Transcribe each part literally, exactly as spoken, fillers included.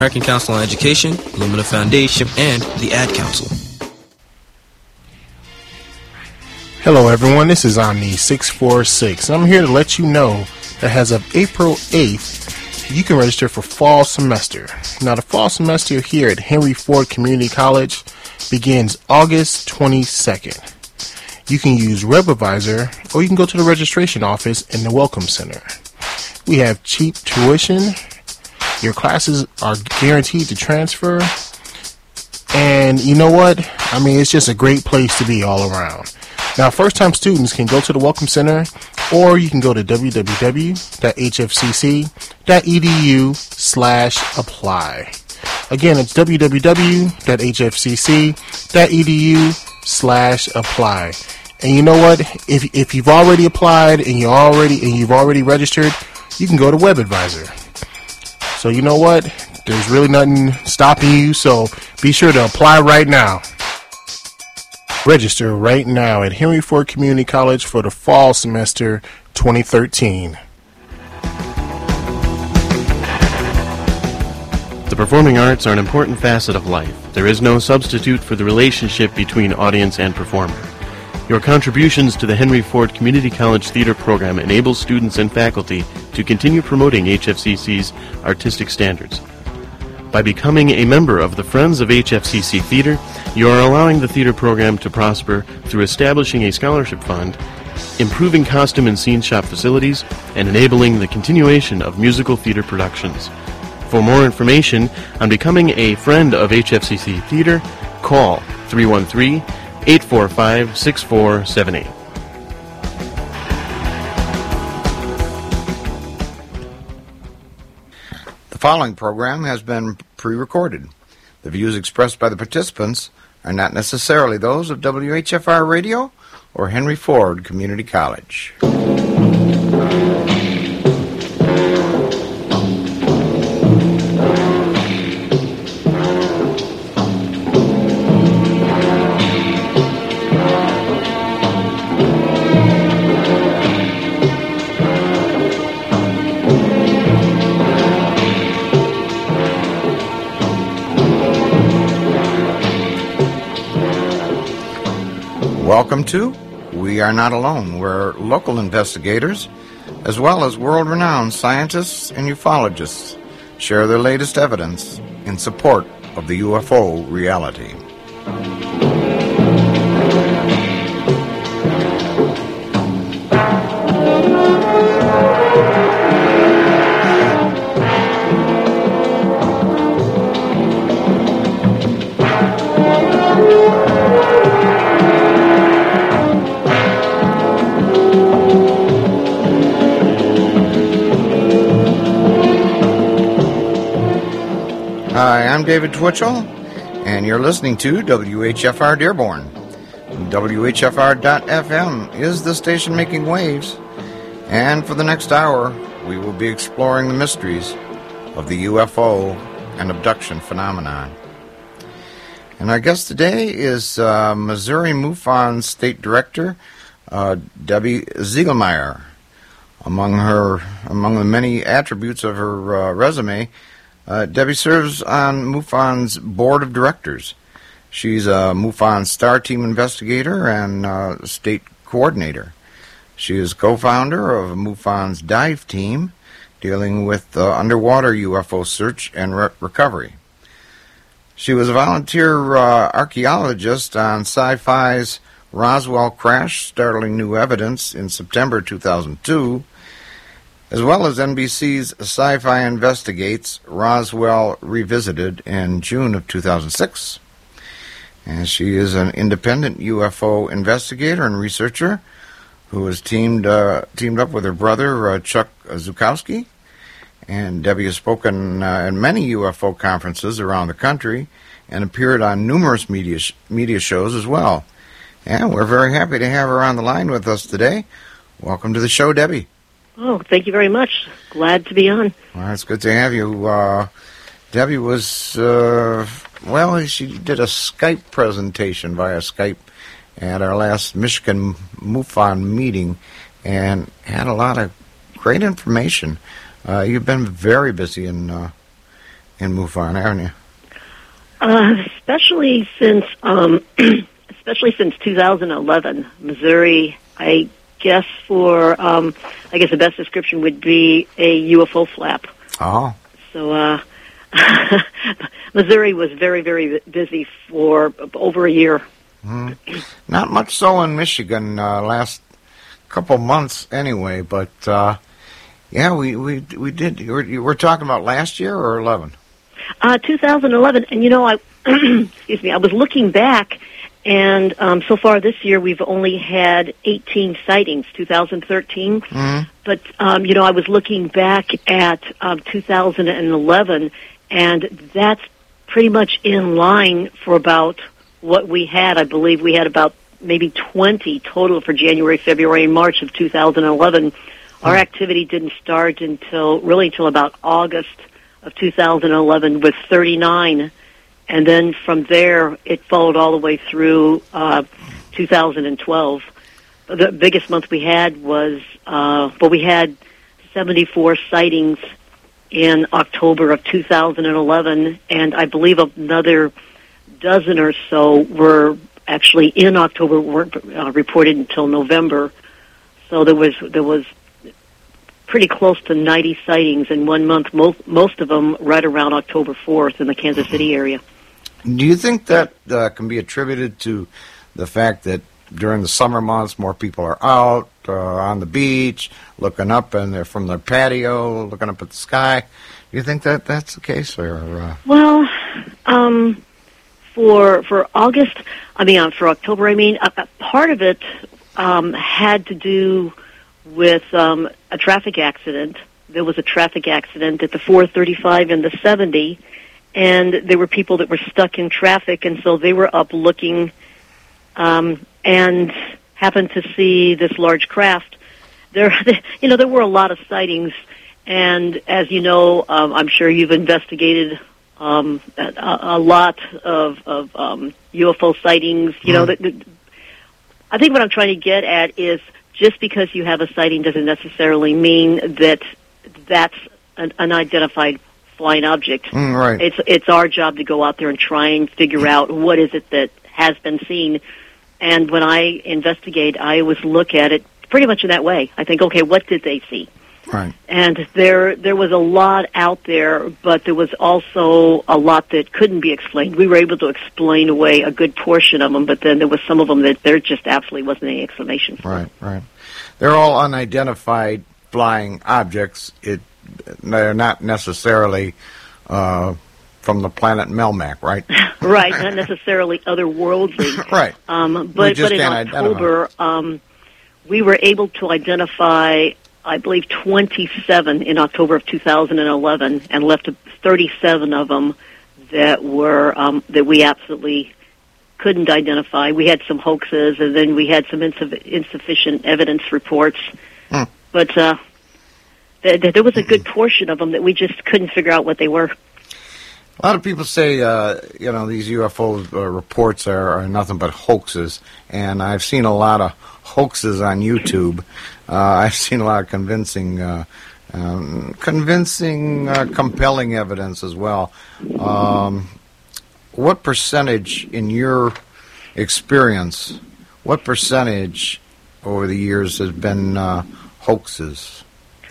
American Council on Education, Lumina Foundation, and the Ad Council. Hello everyone, this is Omni six four six, and I'm here to let you know that as of April eighth, you can register for fall semester. Now the fall semester here at Henry Ford Community College begins August twenty-second. You can use WebAdvisor, or you can go to the registration office in the Welcome Center. We have cheap tuition, your classes are guaranteed to transfer, and you know what? I mean, it's just a great place to be all around. Now, first-time students can go to the Welcome Center, or you can go to w w w dot h f c c dot e d u slash apply. Again, it's w w w dot h f c c dot e d u slash apply. And you know what? If if you've already applied and you already and you've already registered, you can go to WebAdvisor. So you know what? There's really nothing stopping you, so be sure to apply right now. Register right now at Henry Ford Community College for the fall semester twenty thirteen. The performing arts are an important facet of life. There is no substitute for the relationship between audience and performer. Your contributions to the Henry Ford Community College Theater program enable students and faculty to continue promoting H F C C's artistic standards. By becoming a member of the Friends of H F C C Theater, you are allowing the theater program to prosper through establishing a scholarship fund, improving costume and scene shop facilities, and enabling the continuation of musical theater productions. For more information on becoming a friend of H F C C Theater, call three one three, eight four five, six four seven eight. The following program has been pre-recorded. The views expressed by the participants are not necessarily those of W H F R Radio or Henry Ford Community College. Welcome to We Are Not Alone, where local investigators, as well as world-renowned scientists and ufologists, share their latest evidence in support of the U F O reality. Hi, I'm David Twitchell, and you're listening to W H F R Dearborn. W H F R dot F M is the station making waves, and for the next hour, we will be exploring the mysteries of the U F O and abduction phenomenon. And our guest today is uh, Missouri MUFON State Director uh, Debbie Ziegelmeyer. Among her, among the many attributes of her uh, resume, Uh, Debbie serves on MUFON's board of directors. She's a MUFON Star Team investigator and uh, state coordinator. She is co-founder of MUFON's Dive Team, dealing with uh, underwater U F O search and re- recovery. She was a volunteer uh, archaeologist on Sci-Fi's Roswell Crash: Startling New Evidence in September two thousand two, as well as N B C's Sci-Fi Investigates Roswell Revisited in June of two thousand six. And she is an independent U F O investigator and researcher who has teamed uh, teamed up with her brother, uh, Chuck Zukowski. And Debbie has spoken uh, at many U F O conferences around the country and appeared on numerous media sh- media shows as well. And we're very happy to have her on the line with us today. Welcome to the show, Debbie. Oh, thank you very much. Glad to be on. Well, it's good to have you. Uh, Debbie was, uh, well, she did a Skype presentation via Skype at our last Michigan MUFON meeting and had a lot of great information. Uh, you've been very busy in uh, in MUFON, haven't you? Uh, especially since, um, especially since two thousand eleven, Missouri. I guess for, um, I guess the best description would be a U F O flap. Oh. So, uh, Missouri was very, very busy for over a year. Mm. Not much so in Michigan uh, last couple months, anyway. But uh, yeah, we we we did. You were, you were talking about last year or eleven? Uh, two thousand eleven, and you know, I excuse me. I was looking back, and um, so far this year we've only had eighteen sightings. two thousand thirteen, mm-hmm. but um, you know, I was looking back at um, two thousand eleven, and that's pretty much in line for about what we had. I believe we had about maybe twenty total for January, February, and March of two thousand eleven. Mm-hmm. Our activity didn't start until really until about August of two thousand eleven with thirty-nine, and then from there it followed all the way through uh, two thousand twelve. The biggest month we had was, uh, well, we had seventy-four sightings in October of two thousand eleven, and I believe another dozen or so were actually in October, weren't uh, reported until November. So there was there was pretty close to ninety sightings in one month, most, most of them right around October fourth in the Kansas City area. Do you think that uh, can be attributed to the fact that during the summer months more people are out uh, on the beach, looking up and they're from their patio, looking up at the sky? Do you think that that's the case? Or uh... Well, um, for for August, I mean, uh, for October, I mean, a, a part of it um, had to do with um, a traffic accident. There was a traffic accident at the four thirty-five and the seventy, and there were people that were stuck in traffic, and so they were up looking um, and happened to see this large craft. There, you know, there were a lot of sightings, and as you know, um, I'm sure you've investigated um, a, a lot of, of um, U F O sightings. You mm. know, the, the, I think what I'm trying to get at is, just because you have a sighting doesn't necessarily mean that that's an unidentified flying object. Mm, right. It's it's our job to go out there and try and figure out what is it that has been seen. And when I investigate, I always look at it pretty much in that way. I think, okay, what did they see? Right. And there there was a lot out there, but there was also a lot that couldn't be explained. We were able to explain away a good portion of them, but then there was some of them that there just absolutely wasn't any explanation for. Right, right. They're all unidentified flying objects. It they're not necessarily uh, from the planet Melmac, right? Right, not necessarily otherworldly. Right. Um, but but in October, um, we were able to identify, I believe, twenty-seven in October of two thousand eleven, and left thirty-seven of them that were um, that we absolutely couldn't identify. We had some hoaxes, and then we had some insuff- insufficient evidence reports. Hmm. But uh, th- th- there was a good portion of them that we just couldn't figure out what they were. A lot of people say, uh, you know, these U F O uh, reports are, are nothing but hoaxes, and I've seen a lot of hoaxes on YouTube. Uh, I've seen a lot of convincing, uh, um, convincing, uh, compelling evidence as well. Um, what percentage, in your experience, what percentage over the years has been uh, hoaxes?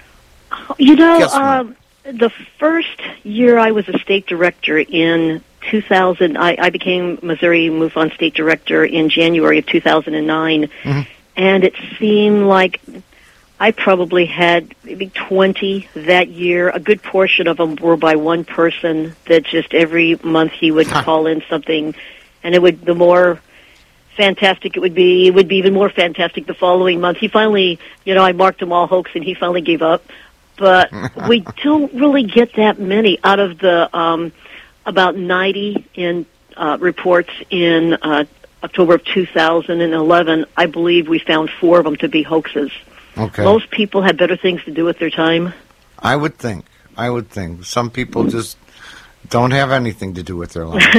You know, um, the first year I was a state director in two thousand, I, I became Missouri MUFON state director in January of two thousand nine, mm-hmm. and it seemed like I probably had maybe twenty that year. A good portion of them were by one person that just every month he would call in something, and it would, the more fantastic it would be, it would be even more fantastic the following month. He finally, you know, I marked them all hoax, and he finally gave up. But we don't really get that many out of the um, about ninety in uh, reports in uh, October of two thousand eleven. I believe we found four of them to be hoaxes. Okay. Most people have better things to do with their time. I would think. I would think. Some people just don't have anything to do with their life.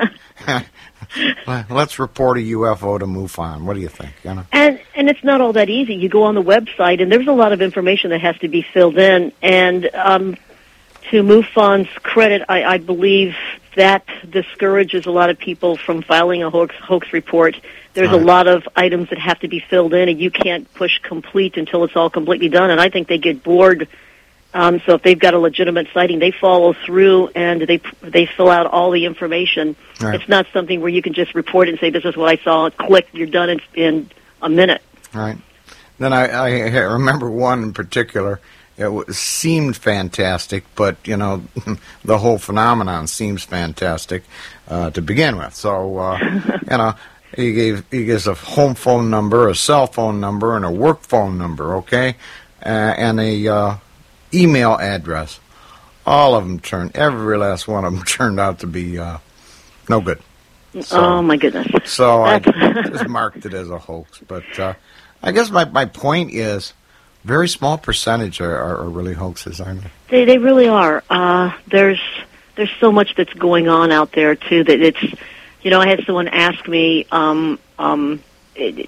Let's report a U F O to MUFON. What do you think? You know? And and it's not all that easy. You go on the website, and there's a lot of information that has to be filled in. And um, to MUFON's credit, I, I believe that discourages a lot of people from filing a hoax, hoax report. There's Right. a lot of items that have to be filled in, and you can't push complete until it's all completely done. And I think they get bored. Um, so if they've got a legitimate sighting, they follow through and they they fill out all the information. Right. It's not something where you can just report it and say, "This is what I saw." Click, you're done in, in a minute. Right. Then I, I remember one in particular. It was, seemed fantastic, but you know, the whole phenomenon seems fantastic uh, to begin with. So uh, you know, he gave he gives a home phone number, a cell phone number, and a work phone number. Okay, uh, and a uh, email address. All of them turned, every last one of them turned out to be uh, no good. So, oh my goodness! So I just marked it as a hoax. But uh, I guess my, my point is, very small percentage are, are, are really hoaxes, aren't they? They they really are. Uh, there's there's so much that's going on out there too that it's, you know, I had someone ask me um, um, it,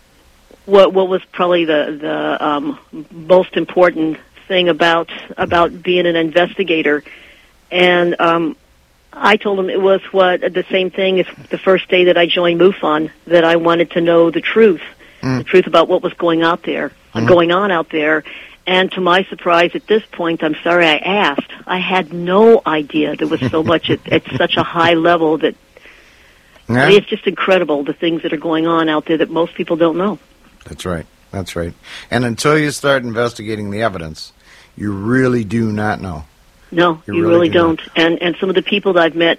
what what was probably the the um, most important thing about about being an investigator, and um, I told him it was what the same thing as the first day that I joined MUFON, that I wanted to know the truth, mm. the truth about what was going out there, mm. going on out there. And to my surprise, at this point, I'm sorry I asked. I had no idea there was so much at, at such a high level that yeah. I mean, it's just incredible the things that are going on out there that most people don't know. That's right. That's right. And until you start investigating the evidence, you really do not know. No, you, you really, really do don't. Not. And and some of the people that I've met,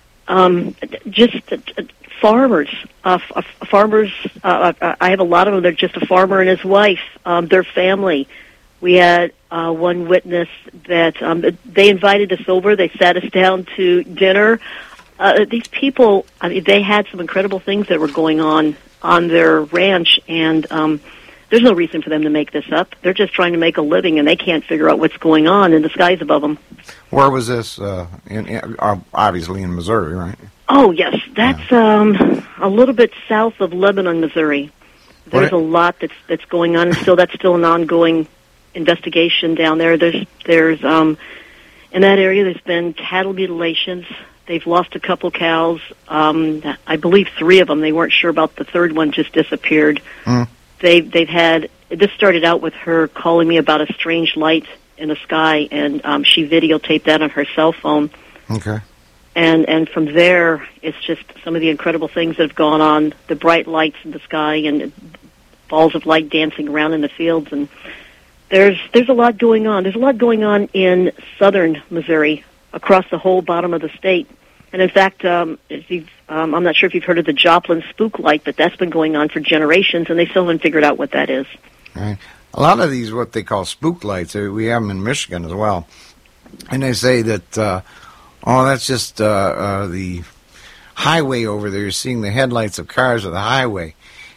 um, just uh, farmers, uh, f- farmers. Uh, I have a lot of them. They're just a farmer and his wife, um, their family. We had uh, one witness that um, they invited us over. They sat us down to dinner. Uh, these people, I mean, they had some incredible things that were going on on their ranch, and um, there's no reason for them to make this up. They're just trying to make a living, and they can't figure out what's going on in the skies above them. Where was this? Uh, in, in, uh, obviously in Missouri, right? Oh, yes. That's yeah. um, a little bit south of Lebanon, Missouri. There's what? a lot that's that's going on, and still that's still an ongoing investigation down there. There's there's um, in that area there's been cattle mutilations. They've lost a couple cows. Um, I believe three of them. They weren't sure about the third one. Just disappeared. Mm. They've they've had. This started out with her calling me about a strange light in the sky, and um, she videotaped that on her cell phone. Okay. And and from there, it's just some of the incredible things that have gone on. The bright lights in the sky and balls of light dancing around in the fields, and there's there's a lot going on. There's a lot going on in southern Missouri, across the whole bottom of the state. And in fact, um, if you've, um, I'm not sure if you've heard of the Joplin spook light, but that's been going on for generations, and they still haven't figured out what that is. Right. A lot of these, what they call spook lights, we have them in Michigan as well. And they say that, uh, oh, that's just uh, uh, the highway over there. You're seeing the headlights of cars of the highway.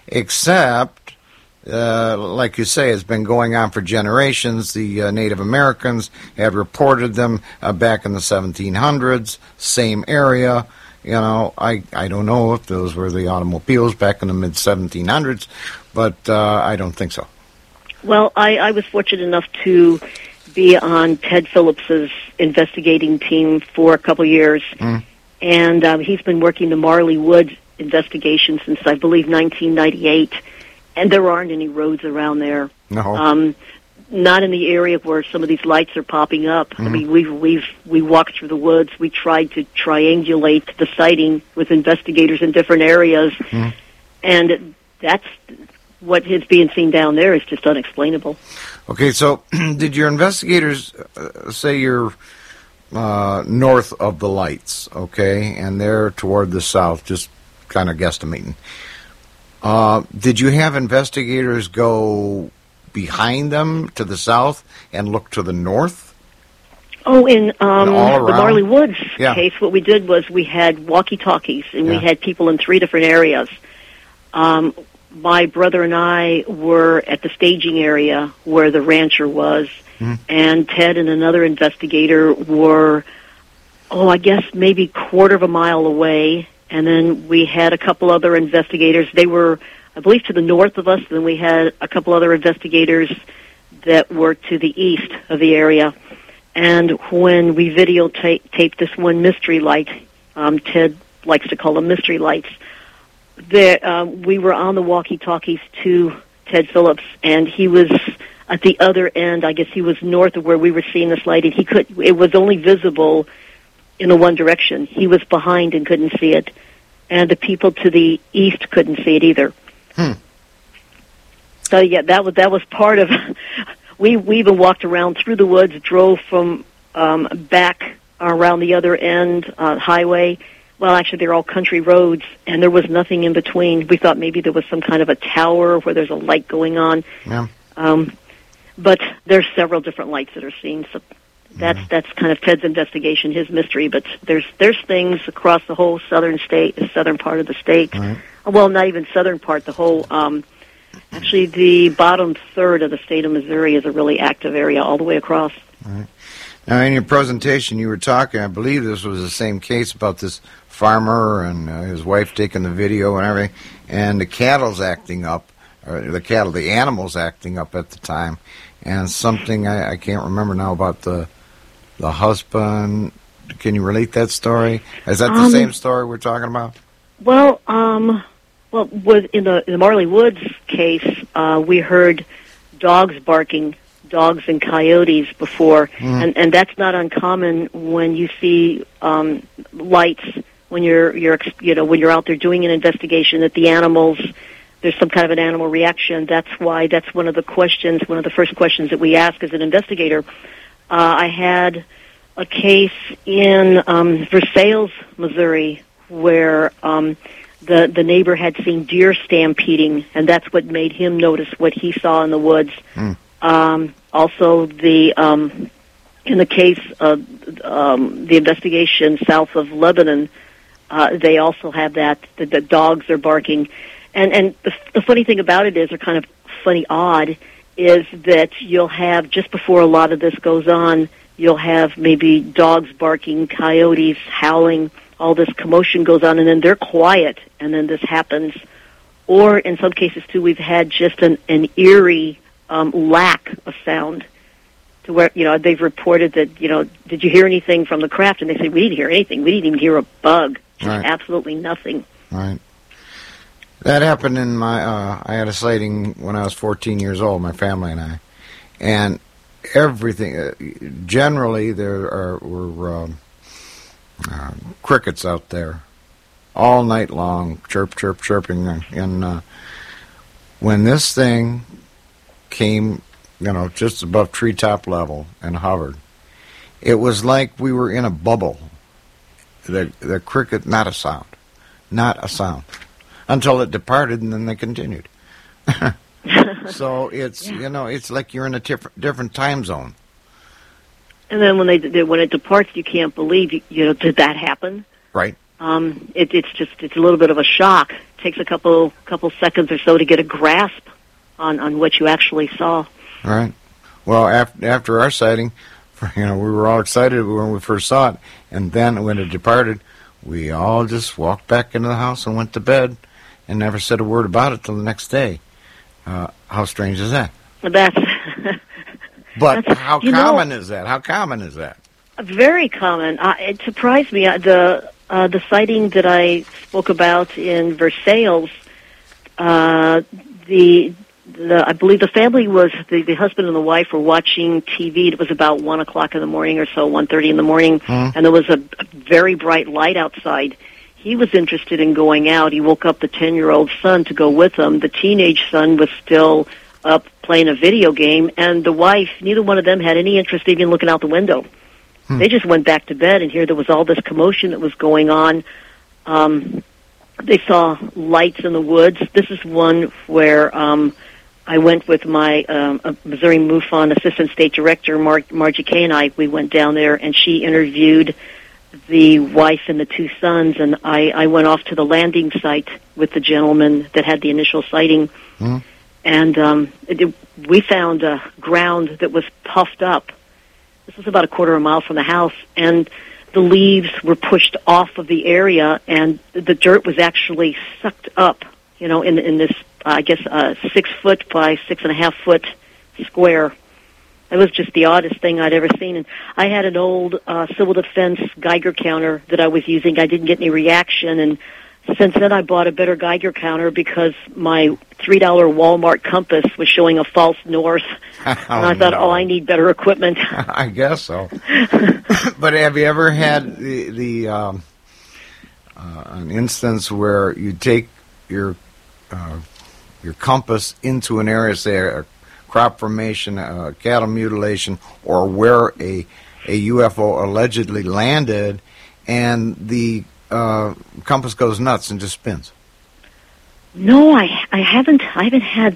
Except, uh, like you say, it's been going on for generations. The uh, Native Americans had reported them uh, back in the seventeen hundreds, same area. You know, I, I don't know if those were the automobiles back in the mid seventeen hundreds, but uh, I don't think so. Well, I, I was fortunate enough to be on Ted Phillips's investigating team for a couple years, mm. and um, he's been working the Marley Woods investigation since, I believe, nineteen ninety-eight, and there aren't any roads around there. No. Um, not in the area where some of these lights are popping up. Mm-hmm. I mean, we've we've we walked through the woods. We tried to triangulate the sighting with investigators in different areas, mm-hmm. and that's what is being seen down there is just unexplainable. Okay, so did your investigators uh, say you're uh, north of the lights, okay, and they're toward the south, just kind of guesstimating. Uh, did you have investigators go behind them to the south and look to the north? Oh, in um, the Marley Woods yeah. case, what we did was we had walkie-talkies, and yeah. we had people in three different areas. Um, my brother and I were at the staging area where the rancher was, mm. and Ted and another investigator were, oh, I guess maybe quarter of a mile away, and then we had a couple other investigators. They were, I believe, to the north of us, and then we had a couple other investigators that were to the east of the area. And when we videotaped this one mystery light, um, Ted likes to call them mystery lights, there, um, we were on the walkie-talkies to Ted Phillips, and he was at the other end. I guess he was north of where we were seeing this light, and he could. It was only visible in the one direction. He was behind and couldn't see it, and the people to the east couldn't see it either. Hmm. So yeah, that was that was part of. we we even walked around through the woods, drove from um, back around the other end uh, highway. Well, actually, they're all country roads, and there was nothing in between. We thought maybe there was some kind of a tower where there's a light going on. Yeah. Um, but there's several different lights that are seen. So that's mm-hmm. that's kind of Ted's investigation, his mystery. But there's there's things across the whole southern state, the southern part of the state. Right. Well, not even southern part. The whole, um, actually, the bottom third of the state of Missouri is a really active area all the way across. Right. Now, in your presentation, you were talking, I believe this was the same case about this farmer and uh, his wife taking the video and everything, and the cattle's acting up, or the cattle, the animals acting up at the time, and something I, I can't remember now about the the husband. Can you relate that story? Is that the um, same story we're talking about? Well, um, well, with, in the in the Marley Woods case, uh, we heard dogs barking. Dogs and coyotes before, mm. and and that's not uncommon when you see um, lights when you're you're you know when you're out there doing an investigation that the animals there's some kind of an animal reaction. That's why that's one of the questions, one of the first questions that we ask as an investigator. Uh, I had a case in um, Versailles, Missouri, where um, the the neighbor had seen deer stampeding, and that's what made him notice what he saw in the woods. Mm. Um, also, the um, in the case of um, the investigation south of Lebanon, uh, they also have that. The, the dogs are barking, and and the, the funny thing about it is, or kind of funny odd, is that you'll have just before a lot of this goes on, you'll have maybe dogs barking, coyotes howling, all this commotion goes on, and then they're quiet, and then this happens. Or in some cases too, we've had just an, an eerie Um, lack of sound, to where, you know, they've reported that, you know, did you hear anything from the craft? And they say, we didn't hear anything. We didn't even hear a bug. Just right. absolutely nothing. Right. That happened in my, uh, I had a sighting when I was fourteen years old, my family and I. And everything, uh, generally there are, were um, uh, crickets out there all night long, chirp, chirp, chirping. And uh, when this thing came, you know, just above treetop level and hovered, it was like we were in a bubble. The the cricket, not a sound, not a sound, until it departed, and then they continued. So it's yeah. you know, it's like you're in a different different time zone. And then when they, they when it departs, you can't believe you, you know did that happen? Right. Um, it, it's just it's a little bit of a shock. It takes a couple couple seconds or so to get a grasp on, on what you actually saw. All right. Well, after, after our sighting, you know, we were all excited when we first saw it, and then when it departed, we all just walked back into the house and went to bed and never said a word about it till the next day. Uh, how strange is that? That's. But that's, how common know, is that? How common is that? Very common. Uh, it surprised me. Uh, the uh, the sighting that I spoke about in Versailles, uh, the The, I believe the family was, the, the husband and the wife were watching T V. It was about one o'clock in the morning or so, one thirty in the morning, mm. and there was a, a very bright light outside. He was interested in going out. He woke up the ten-year-old son to go with him. The teenage son was still up playing a video game, and the wife, neither one of them had any interest even looking out the window. Mm. They just went back to bed, and here there was all this commotion that was going on. Um, they saw lights in the woods. This is one where... Um, I went with my um, Missouri MUFON Assistant State Director, Mar- Margie Kay, and I. We went down there, and she interviewed the wife and the two sons, and I, I went off to the landing site with the gentleman that had the initial sighting. Mm. And um, it, we found uh, ground that was puffed up. This was about a quarter of a mile from the house, and the leaves were pushed off of the area, and the dirt was actually sucked up, you know, in in this, uh, I guess, uh, six foot by six and a half foot square. it was just the oddest thing I'd ever seen. And I had an old uh, civil defense Geiger counter that I was using. I didn't get any reaction, and since then I bought a better Geiger counter because my three dollar Walmart compass was showing a false north. Oh, and I thought, no. oh, I need better equipment. I guess so. But have you ever had the, the um, uh, an instance where you take your uh, your compass into an area, say a crop formation, a cattle mutilation, or where a a U F O allegedly landed, and the uh, compass goes nuts and just spins? No, I I haven't I haven't had.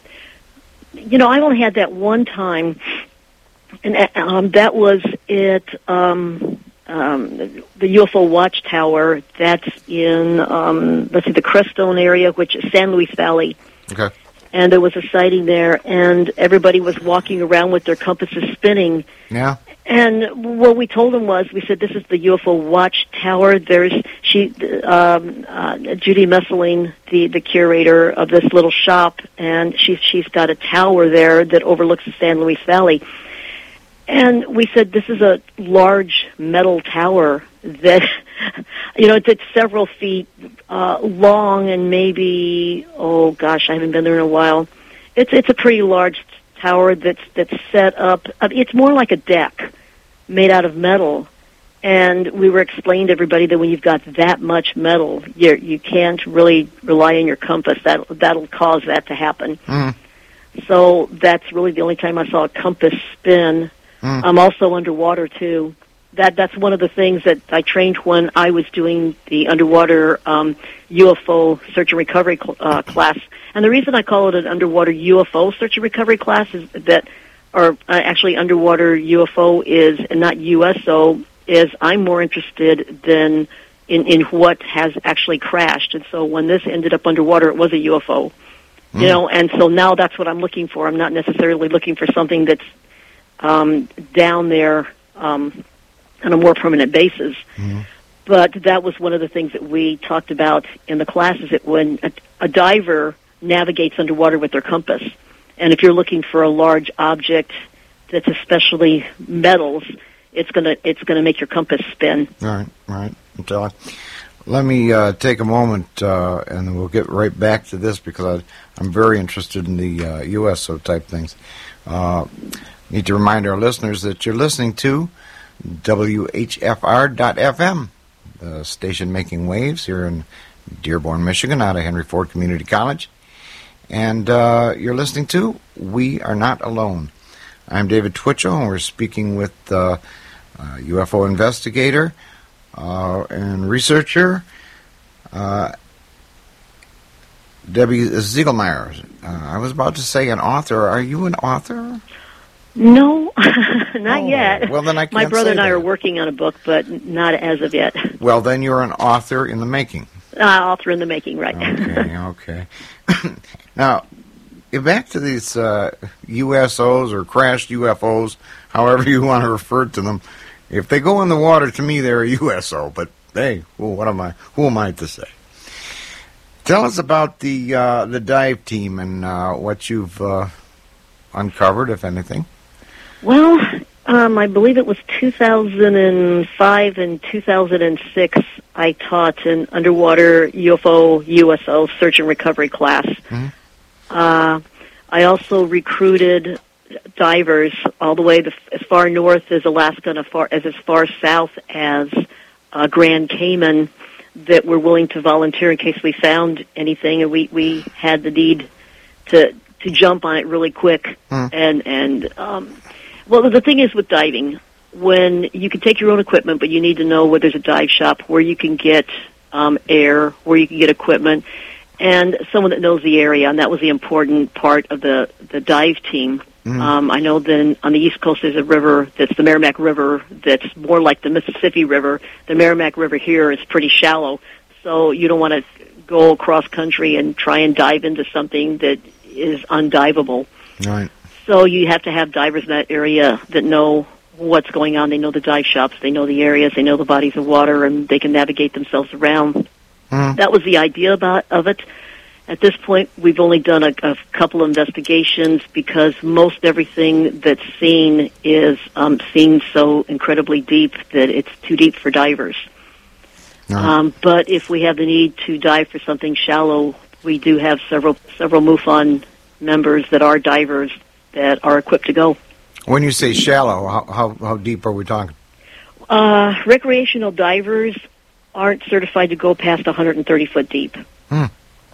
You know, I've only had that one time, and um, that was at um, um, the U F O Watchtower. That's in um, let's see, the Crestone area, which is San Luis Valley. Okay. And there was a sighting there, and everybody was walking around with their compasses spinning. Yeah. And what we told them was, we said, this is the U F O Watchtower. There's she, um, uh, Judy Messeling, the the curator of this little shop, and she's she's got a tower there that overlooks the San Luis Valley. And we said, this is a large metal tower that, you know, it's several feet uh, long and maybe, oh gosh, I haven't been there in a while. It's it's a pretty large tower that's that's set up. It's more like a deck made out of metal. And we were explaining to everybody that when you've got that much metal, you you can't really rely on your compass. That that'll cause that to happen. Mm. So that's really the only time I saw a compass spin. Mm. I'm also underwater too. That that's one of the things that I trained when I was doing the underwater um, U F O search and recovery cl- uh, class. And the reason I call it an underwater U F O search and recovery class is that, or uh, actually underwater U F O is, and not U S O, is I'm more interested than in, in what has actually crashed. And so when this ended up underwater, it was a U F O. Mm. You know, and so now that's what I'm looking for. I'm not necessarily looking for something that's um, down there um, on a more permanent basis. Mm. But that was one of the things that we talked about in the class, is that when a, a diver navigates underwater with their compass, and if you're looking for a large object that's especially metals, it's gonna it's gonna make your compass spin. All right, all right. Until let me uh, take a moment, uh, and then we'll get right back to this, because I, I'm very interested in the uh, U S O type things. Uh, need to remind our listeners that you're listening to W H F R dot F M, the station making waves here in Dearborn, Michigan, out of Henry Ford Community College. And uh, you're listening to We Are Not Alone. I'm David Twitchell, and we're speaking with uh, uh, U F O investigator uh, and researcher uh, Debbie Ziegelmeyer. Uh, I was about to say an author. Are you an author? No, not oh, yet. Well, then I can't My brother say and I that. are working on a book, but not as of yet. Well, then you're an author in the making. Uh, author in the making, right. Okay, okay. Now, back to these uh, U S Os or crashed U F Os, however you want to refer to them. If they go in the water, to me, they're a U S O. But hey, well, what am I? Who am I to say? Tell us about the uh, the dive team and uh, what you've uh, uncovered, if anything. Well, um, I believe it was two thousand five and two thousand six. I taught an underwater U F O, U S O search and recovery class. Mm-hmm. Uh, I also recruited divers all the way the, as far north as Alaska and as far as, as far south as uh, Grand Cayman that were willing to volunteer in case we found anything, and we, we had the need to to jump on it really quick. Mm. And and um, well, the thing is with diving, when you can take your own equipment, but you need to know where there's a dive shop, where you can get um, air, where you can get equipment, and someone that knows the area, and that was the important part of the, the dive team. Mm-hmm. Um, I know that on the East Coast there's a river that's the Merrimack River that's more like the Mississippi River. The Merrimack River here is pretty shallow, so you don't want to go across country and try and dive into something that is undivable. Right. So you have to have divers in that area that know what's going on. They know the dive shops, they know the areas, they know the bodies of water, and they can navigate themselves around. Mm. That was the idea about of it. At this point, we've only done a, a couple of investigations because most everything that's seen is um, seen so incredibly deep that it's too deep for divers. No. Um, but if we have the need to dive for something shallow, we do have several several MUFON members that are divers that are equipped to go. When you say shallow, how how, how deep are we talking? Uh, recreational divers aren't certified to go past one hundred thirty foot deep. Hmm.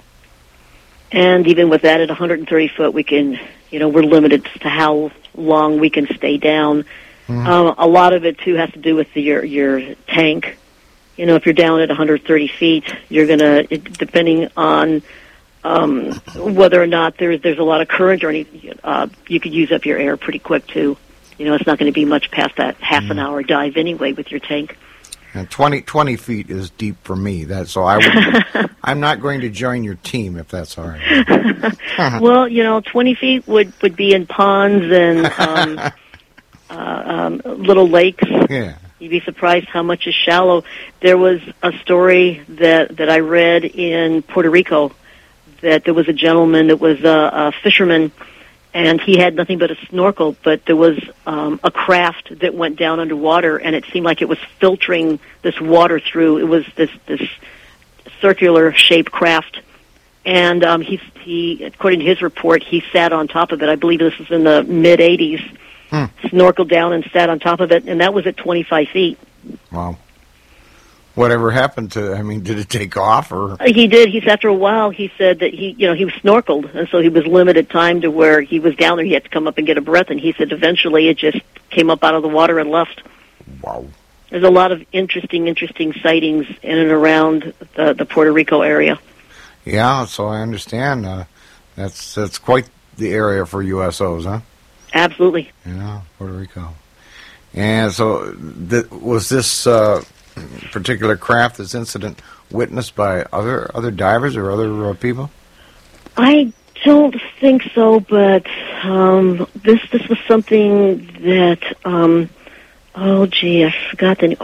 And even with that, at one hundred thirty foot, we can, you know, we're limited to how long we can stay down. Mm-hmm. Um, a lot of it, too, has to do with the, your your tank. You know, if you're down at one hundred thirty feet, you're going to, depending on um, whether or not there's, there's a lot of current or any, uh, you could use up your air pretty quick, too. You know, it's not going to be much past that half mm-hmm. an hour dive anyway with your tank. And twenty, twenty feet is deep for me. That so I would. I'm not going to join your team if that's all right. Well, you know, twenty feet would, would be in ponds and um, uh, um, little lakes. Yeah. You'd be surprised how much is shallow. There was a story that that I read in Puerto Rico that there was a gentleman that was a, a fisherman. And he had nothing but a snorkel, but there was um, a craft that went down underwater, and it seemed like it was filtering this water through. It was this this circular-shaped craft. And um, he, he, according to his report, he sat on top of it. I believe this was in the mid-eighties. Hmm. Snorkeled down and sat on top of it, and that was at twenty-five feet. Wow. Whatever happened to, I mean, did it take off or? He did. He's after a while, he said that he, you know, he was snorkeled, and so he was limited time to where he was down there. He had to come up and get a breath, and he said eventually it just came up out of the water and left. Wow. There's a lot of interesting, interesting sightings in and around the, the Puerto Rico area. Yeah, so I understand. Uh, that's that's quite the area for U S Os, huh? Absolutely. Yeah, Puerto Rico. And so, th- was this uh, particular craft, this incident, witnessed by other other divers or other uh, people? I don't think so, but um, this this was something that, um, oh, gee, I forgot the name.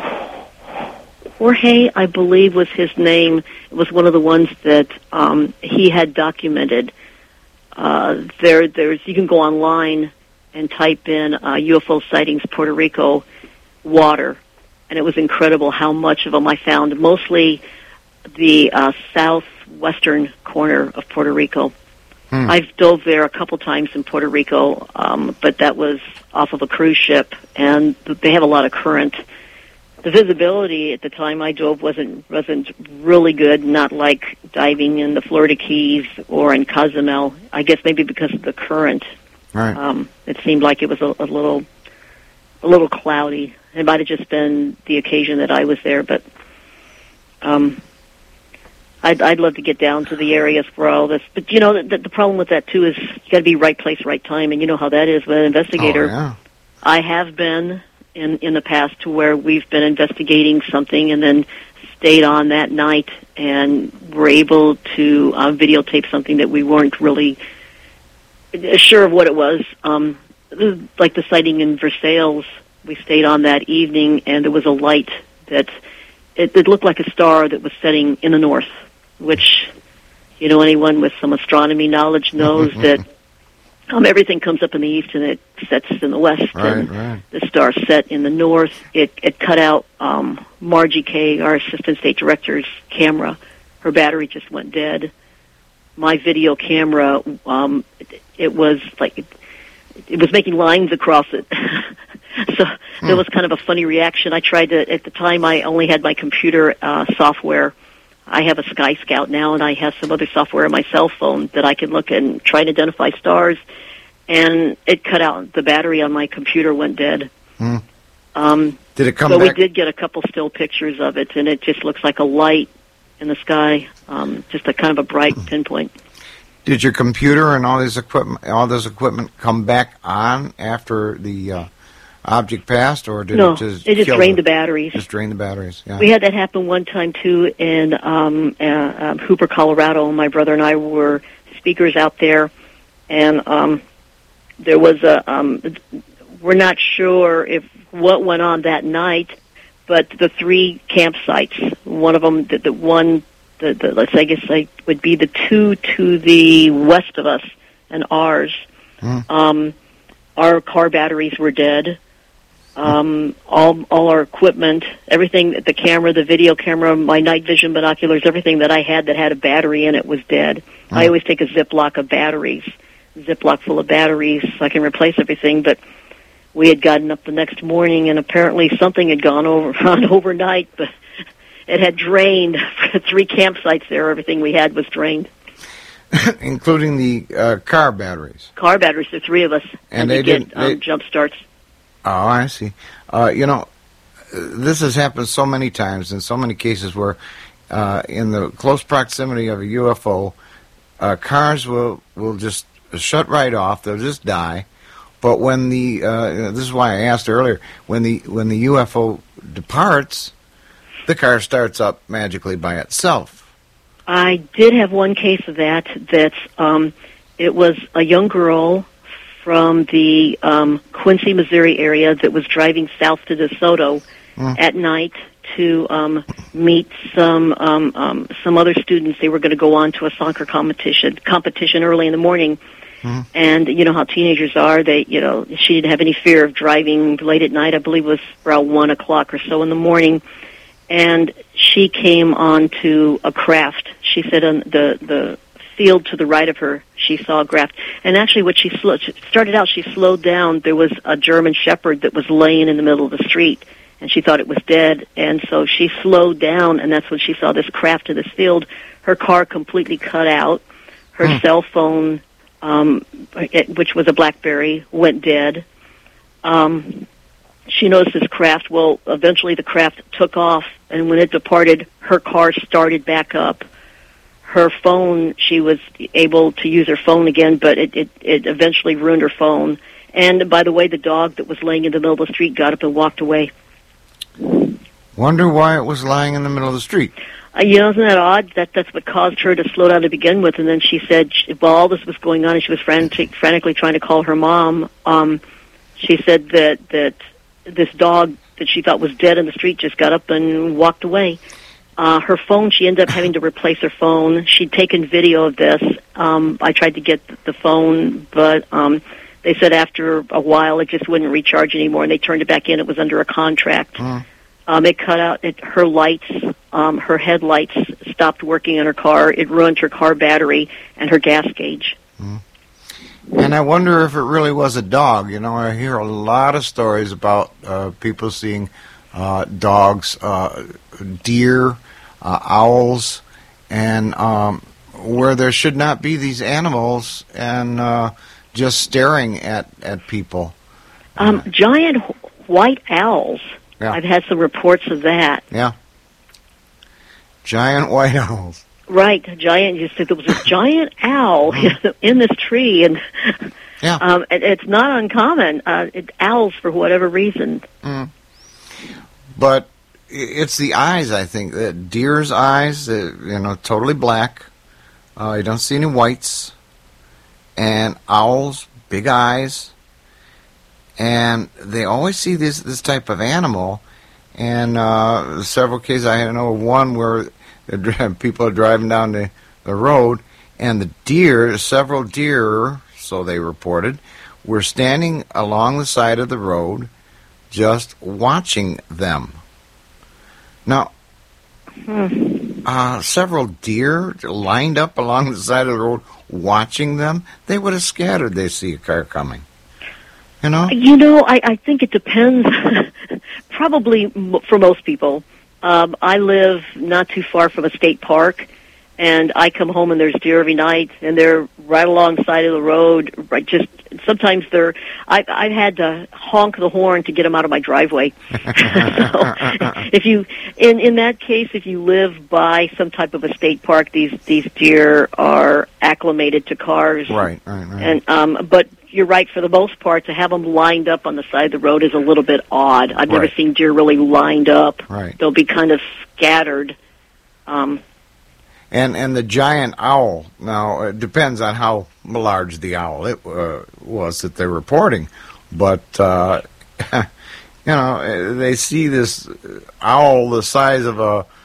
Jorge, I believe, was his name. It was one of the ones that um, he had documented. Uh, there, there's you can go online and type in uh, U F O sightings Puerto Rico water, and it was incredible how much of them I found, mostly the uh, southwestern corner of Puerto Rico. Hmm. I've dove there a couple times in Puerto Rico, um, but that was off of a cruise ship, and they have a lot of current. The visibility at the time I dove wasn't wasn't really good, not like diving in the Florida Keys or in Cozumel. I guess maybe because of the current. Right. Um, it seemed like it was a, a little a little cloudy. It might have just been the occasion that I was there, but um, I'd, I'd love to get down to the areas for all this. But, you know, the, the problem with that, too, is you got to be right place, right time, and you know how that is with an investigator. Oh, yeah. I have been in, in the past to where we've been investigating something and then stayed on that night and were able to uh, videotape something that we weren't really sure of what it was. Um, like the sighting in Versailles, we stayed on that evening, and there was a light that it, it looked like a star that was setting in the north, which, you know, anyone with some astronomy knowledge knows that um, everything comes up in the east and it sets in the west. Right, and right. The star set in the north. It, it cut out um, Margie Kay, our assistant state director's camera. Her battery just went dead. My video camera, um, it, it was like it, it was making lines across it. So hmm. there was kind of a funny reaction. I tried to, at the time I only had my computer uh, software. I have a Sky Scout now, and I have some other software on my cell phone that I can look and try to identify stars. And it cut out. The battery on my computer went dead. Hmm. Um, did it come so back? So we did get a couple still pictures of it, and it just looks like a light in the sky, um, just a kind of a bright pinpoint. Did your computer and all this equipment, all this equipment, come back on after the uh, object passed, or did no, it just it just kill drained the, the batteries? Just drained the batteries. Yeah. We had that happen one time too in um, uh, um, Hooper, Colorado. My brother and I were speakers out there, and um, there was a. Um, we're not sure if what went on that night, but the three campsites. One of them, the, the one the, the let's say, I guess like would be the two to the west of us and ours. Mm. Um, our car batteries were dead. Um, all all our equipment, everything, the camera, the video camera, my night vision binoculars, everything that I had that had a battery in it was dead. Mm. I always take a Ziploc of batteries, Ziploc full of batteries, so I can replace everything. But we had gotten up the next morning, and apparently something had gone over on overnight, but it had drained. Three campsites there, everything we had was drained. Including the uh, car batteries? Car batteries, the three of us. And, and they get, didn't... Um, they... jump starts. Oh, I see. Uh, you know, this has happened so many times in so many cases where uh, in the close proximity of a U F O, uh, cars will, will just shut right off. They'll just die. But when the, uh, this is why I asked earlier, when the, when the U F O departs, the car starts up magically by itself. I did have one case of that. That's, um, it was a young girl from the um, Quincy, Missouri area that was driving south to DeSoto mm. at night to um, meet some um, um, some other students. They were going to go on to a soccer competition competition early in the morning. Mm. And you know how teenagers are. They, you know, she didn't have any fear of driving late at night. I believe it was around one o'clock or so in the morning. And she came on to a craft. She said on the the field to the right of her, she saw a craft. And actually, what she sl- started out, she slowed down. There was a German Shepherd that was laying in the middle of the street, and she thought it was dead. And so she slowed down, and that's when she saw this craft in this field. Her car completely cut out. Her hmm. cell phone, um, it, which was a BlackBerry, went dead. Um, she noticed this craft. Well, eventually the craft took off, and when it departed, her car started back up. Her phone, she was able to use her phone again, but it, it, it eventually ruined her phone. And by the way, the dog that was laying in the middle of the street got up and walked away. Wonder why it was lying in the middle of the street. Uh, you know, isn't that odd? That that's what caused her to slow down to begin with. And then she said, she, while all this was going on, and she was frantic, frantically trying to call her mom. Um, she said that that this dog that she thought was dead in the street just got up and walked away. Uh, her phone, she ended up having to replace her phone. She'd taken video of this. Um, I tried to get the phone, but um, they said after a while it just wouldn't recharge anymore, and they turned it back in. It was under a contract. Mm. Um, it cut out it, her lights. Um, her headlights stopped working in her car. It ruined her car battery and her gas gauge. Mm. And I wonder if it really was a dog. You know, I hear a lot of stories about uh, people seeing uh, dogs, uh, deer, uh, owls, and um, where there should not be these animals and uh, just staring at, at people. Um, uh, giant white owls. Yeah. I've had some reports of that. Yeah. Giant white owls. Right, giant. You said there was a giant owl in this tree, and yeah. um, it, it's not uncommon. Uh, it, owls, for whatever reason. Mm. But it's the eyes, I think. The deer's eyes, uh, you know, totally black. Uh, you don't see any whites. And owls, big eyes. And they always see this this type of animal. And uh, several cases, I know one where people are driving down the, the road, and the deer, several deer, so they reported, were standing along the side of the road just watching them. Now, hmm. uh, several deer lined up along the side of the road watching them, they would have scattered. They see a car coming. You know? You know, I, I think it depends. Probably for most people. Um, I live not too far from a state park, and I come home and there's deer every night, and they're right alongside of the road. Right, just sometimes they're. I, I've had to honk the horn to get them out of my driveway. So, if you, in in that case, if you live by some type of a state park, these these deer are acclimated to cars. Right, right, right. And um, but. You're right, for the most part, to have them lined up on the side of the road is a little bit odd. I've never right. seen deer really lined up. Right. They'll be kind of scattered. Um, and and the giant owl, now, it depends on how large the owl it uh, was that they're reporting. But, uh, you know, they see this owl the size of a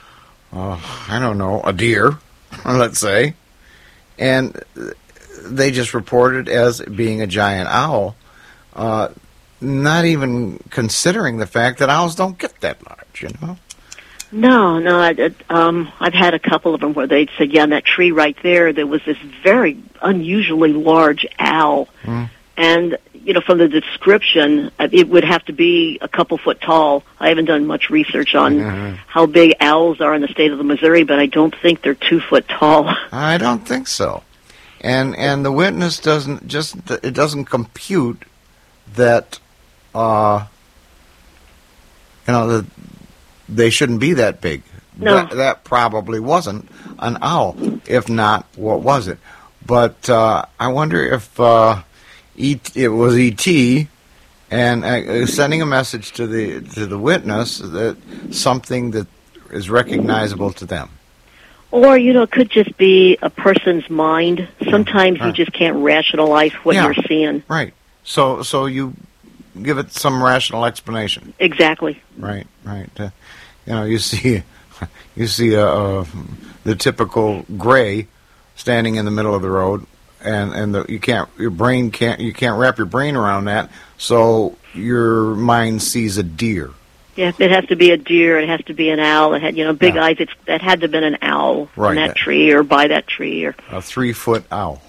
uh, I don't know, a deer, let's say, and they just reported as being a giant owl, uh, not even considering the fact that owls don't get that large, you know? No, no. I, I, um, I've had a couple of them where they said, yeah, in that tree right there, there was this very unusually large owl. Mm. And, you know, from the description, it would have to be a couple foot tall. I haven't done much research on mm-hmm. how big owls are in the state of the Missouri, but I don't think they're two foot tall. I don't think so. And and the witness doesn't just, it doesn't compute that, uh, you know, the they shouldn't be that big. No. That, that probably wasn't an owl. If not, what was it? But uh, I wonder if uh, e- it was E T and uh, sending a message to the to the witness that something that is recognizable to them. Or, you know, it could just be a person's mind. Sometimes right. you just can't rationalize what yeah. you're seeing. Right. So, so you give it some rational explanation. Exactly. Right. Right. Uh, You know, you see, you see uh, uh, the typical gray standing in the middle of the road, and and the, you can't, your brain can't, you can't wrap your brain around that. So your mind sees a deer. Yeah, it has to be a deer. It has to be an owl. It had, you know, big yeah. eyes. It's that had to have been an owl right, in that that, tree or by that tree or a three foot owl.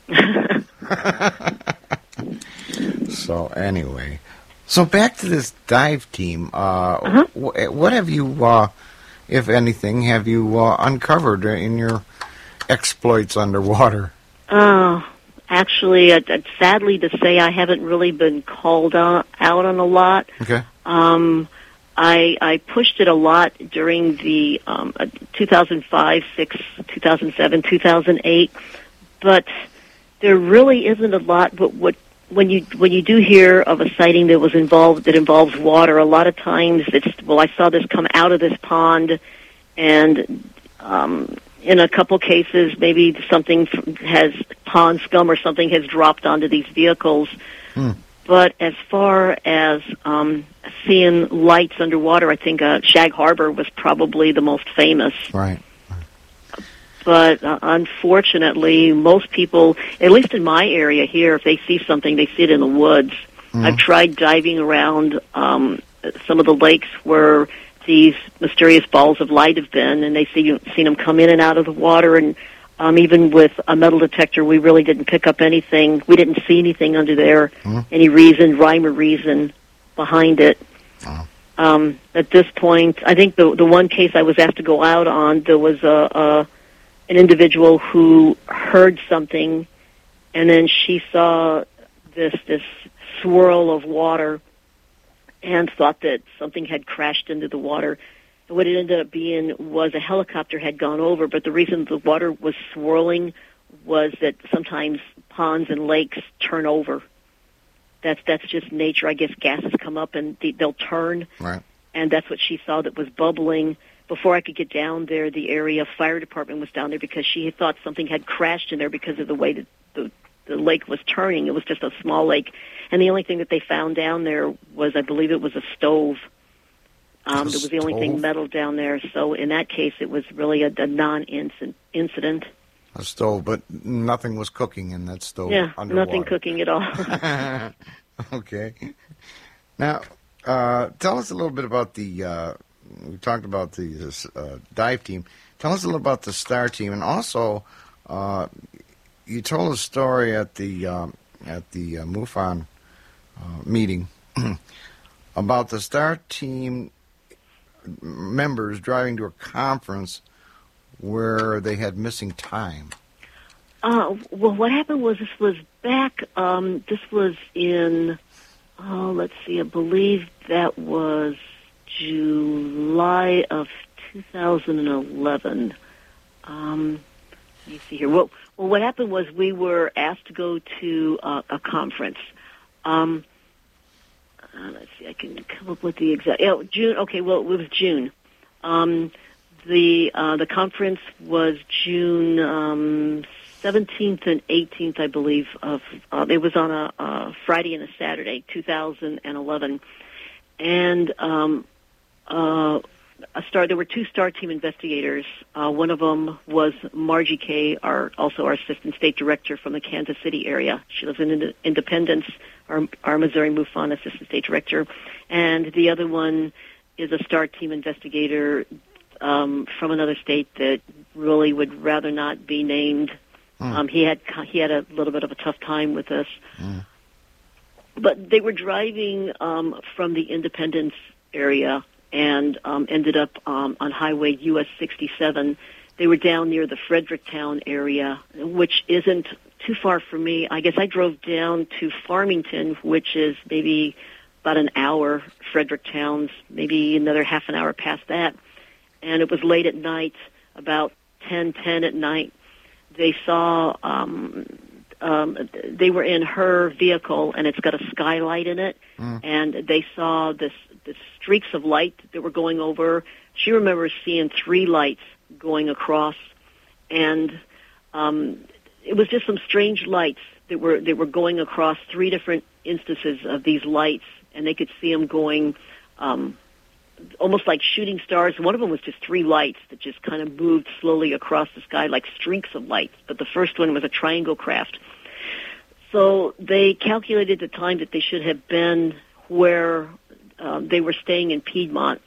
So anyway. So back to this dive team. Uh, uh-huh. wh- what have you, uh, if anything, have you uh, uncovered in your exploits underwater? Oh, actually, uh, sadly to say, I haven't really been called on, out on a lot. Okay. Um, I I pushed it a lot during the um, two thousand five, six, two thousand seven, two thousand eight, but there really isn't a lot. But what When you when you do hear of a sighting that was involved that involves water, a lot of times it's well, I saw this come out of this pond, and um, in a couple cases, maybe something has pond scum or something has dropped onto these vehicles. Hmm. But as far as um, seeing lights underwater, I think uh, Shag Harbor was probably the most famous. Right. But uh, unfortunately, most people, at least in my area here, if they see something, they see it in the woods. Mm-hmm. I've tried diving around um, some of the lakes where these mysterious balls of light have been, and they see seen them come in and out of the water. And um, even with a metal detector, we really didn't pick up anything. We didn't see anything under there, mm-hmm. any reason, rhyme or reason behind it. Oh. Um, at this point, I think the the one case I was asked to go out on, there was a... a an individual who heard something, and then she saw this this swirl of water and thought that something had crashed into the water. And what it ended up being was a helicopter had gone over, but the reason the water was swirling was that sometimes ponds and lakes turn over. That's that's just nature. I guess gases come up and they, they'll turn. Right. And that's what she saw that was bubbling. Before I could get down there, the area fire department was down there because she thought something had crashed in there because of the way that the, the lake was turning. It was just a small lake. And the only thing that they found down there was, I believe it was a stove. Um, it was the only thing metal down there. So in that case, it was really a, a non-incident. A stove, but nothing was cooking in that stove. Yeah, underwater. Nothing cooking at all. Okay. Now, uh, tell us a little bit about the... Uh, we talked about the uh, dive team. Tell us a little about the STAR team, and also uh, you told a story at the um, at the uh, MUFON uh, meeting about the STAR team members driving to a conference where they had missing time. Uh, well, what happened was this was back. Um, this was in. Oh, let's see. I believe that was July of two thousand eleven. Um, let me see here. Well, well, what happened was we were asked to go to uh, a conference. Um, uh, let's see. I can come up with the exact. Oh, June. Okay. Well, it was June. Um, the uh, the conference was June um, seventeenth and eighteenth, I believe. Of uh, it was on a, a Friday and a Saturday, two thousand eleven, and um, uh, a star. There were two STAR team investigators. Uh, one of them was Margie Kay, our also our assistant state director from the Kansas City area. She lives in Ind- Independence. Our, our Missouri MUFON assistant state director, and the other one is a STAR team investigator um, from another state that really would rather not be named. Mm. Um, he had he had a little bit of a tough time with this, mm. but they were driving um, from the Independence area and um, ended up um, on Highway U S sixty-seven. They were down near the Fredericktown area, which isn't too far from me. I guess I drove down to Farmington, which is maybe about an hour. Fredericktown's maybe another half an hour past that. And it was late at night, about ten ten at night. They saw, um, um, they were in her vehicle, and it's got a skylight in it, mm. and they saw this, this streaks of light that were going over. She remembers seeing three lights going across, and um, it was just some strange lights that were that were going across three different instances of these lights, and they could see them going um, almost like shooting stars. One of them was just three lights that just kind of moved slowly across the sky like streaks of lights, but the first one was a triangle craft. So they calculated the time that they should have been where uh, they were staying in Piedmont,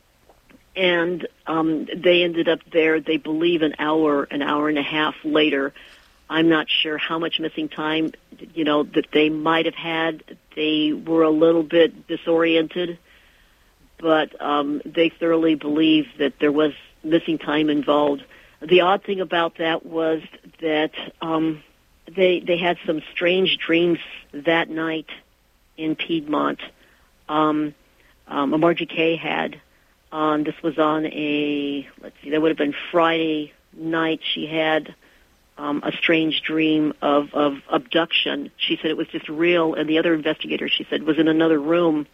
and um, they ended up there, they believe, an hour, an hour and a half later. I'm not sure how much missing time, you know, that they might have had. They were a little bit disoriented, but um, they thoroughly believe that there was missing time involved. The odd thing about that was that um, they they had some strange dreams that night in Piedmont. Um, um, Margie Kay had. Um, this was on a, let's see, that would have been Friday night. She had um, a strange dream of, of abduction. She said it was just real, and the other investigator, she said, was in another room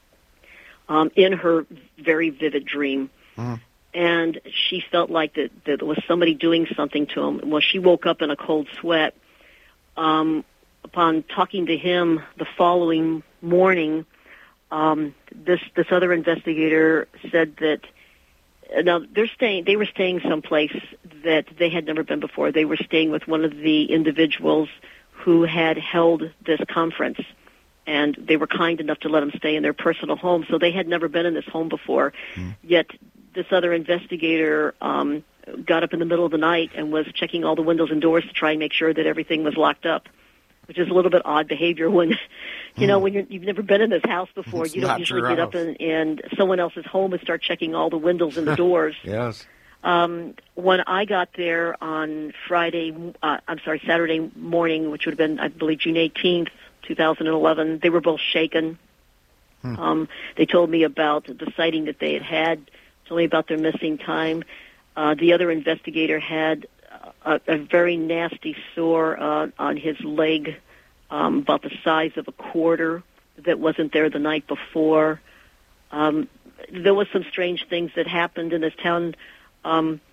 um, in her very vivid dream. Mm. And she felt like that, that there was somebody doing something to him. Well, she woke up in a cold sweat. Um, upon talking to him the following morning, Um, this this other investigator said that now they're staying. They were staying someplace that they had never been before. They were staying with one of the individuals who had held this conference, and they were kind enough to let them stay in their personal home. So they had never been in this home before. Mm. Yet this other investigator um, got up in the middle of the night and was checking all the windows and doors to try and make sure that everything was locked up, which is a little bit odd behavior when, you know, mm. when you're, you've never been in this house before. It's you don't usually get up in, in someone else's home and start checking all the windows and the doors. Yes. Um, when I got there on Friday, uh, I'm sorry, Saturday morning, which would have been, I believe, June eighteenth, twenty eleven, they were both shaken. Hmm. Um, they told me about the sighting that they had had, told me about their missing time. Uh, the other investigator had a, a very nasty sore uh, on his leg, um, about the size of a quarter, that wasn't there the night before. Um, there was some strange things that happened in this town. Um,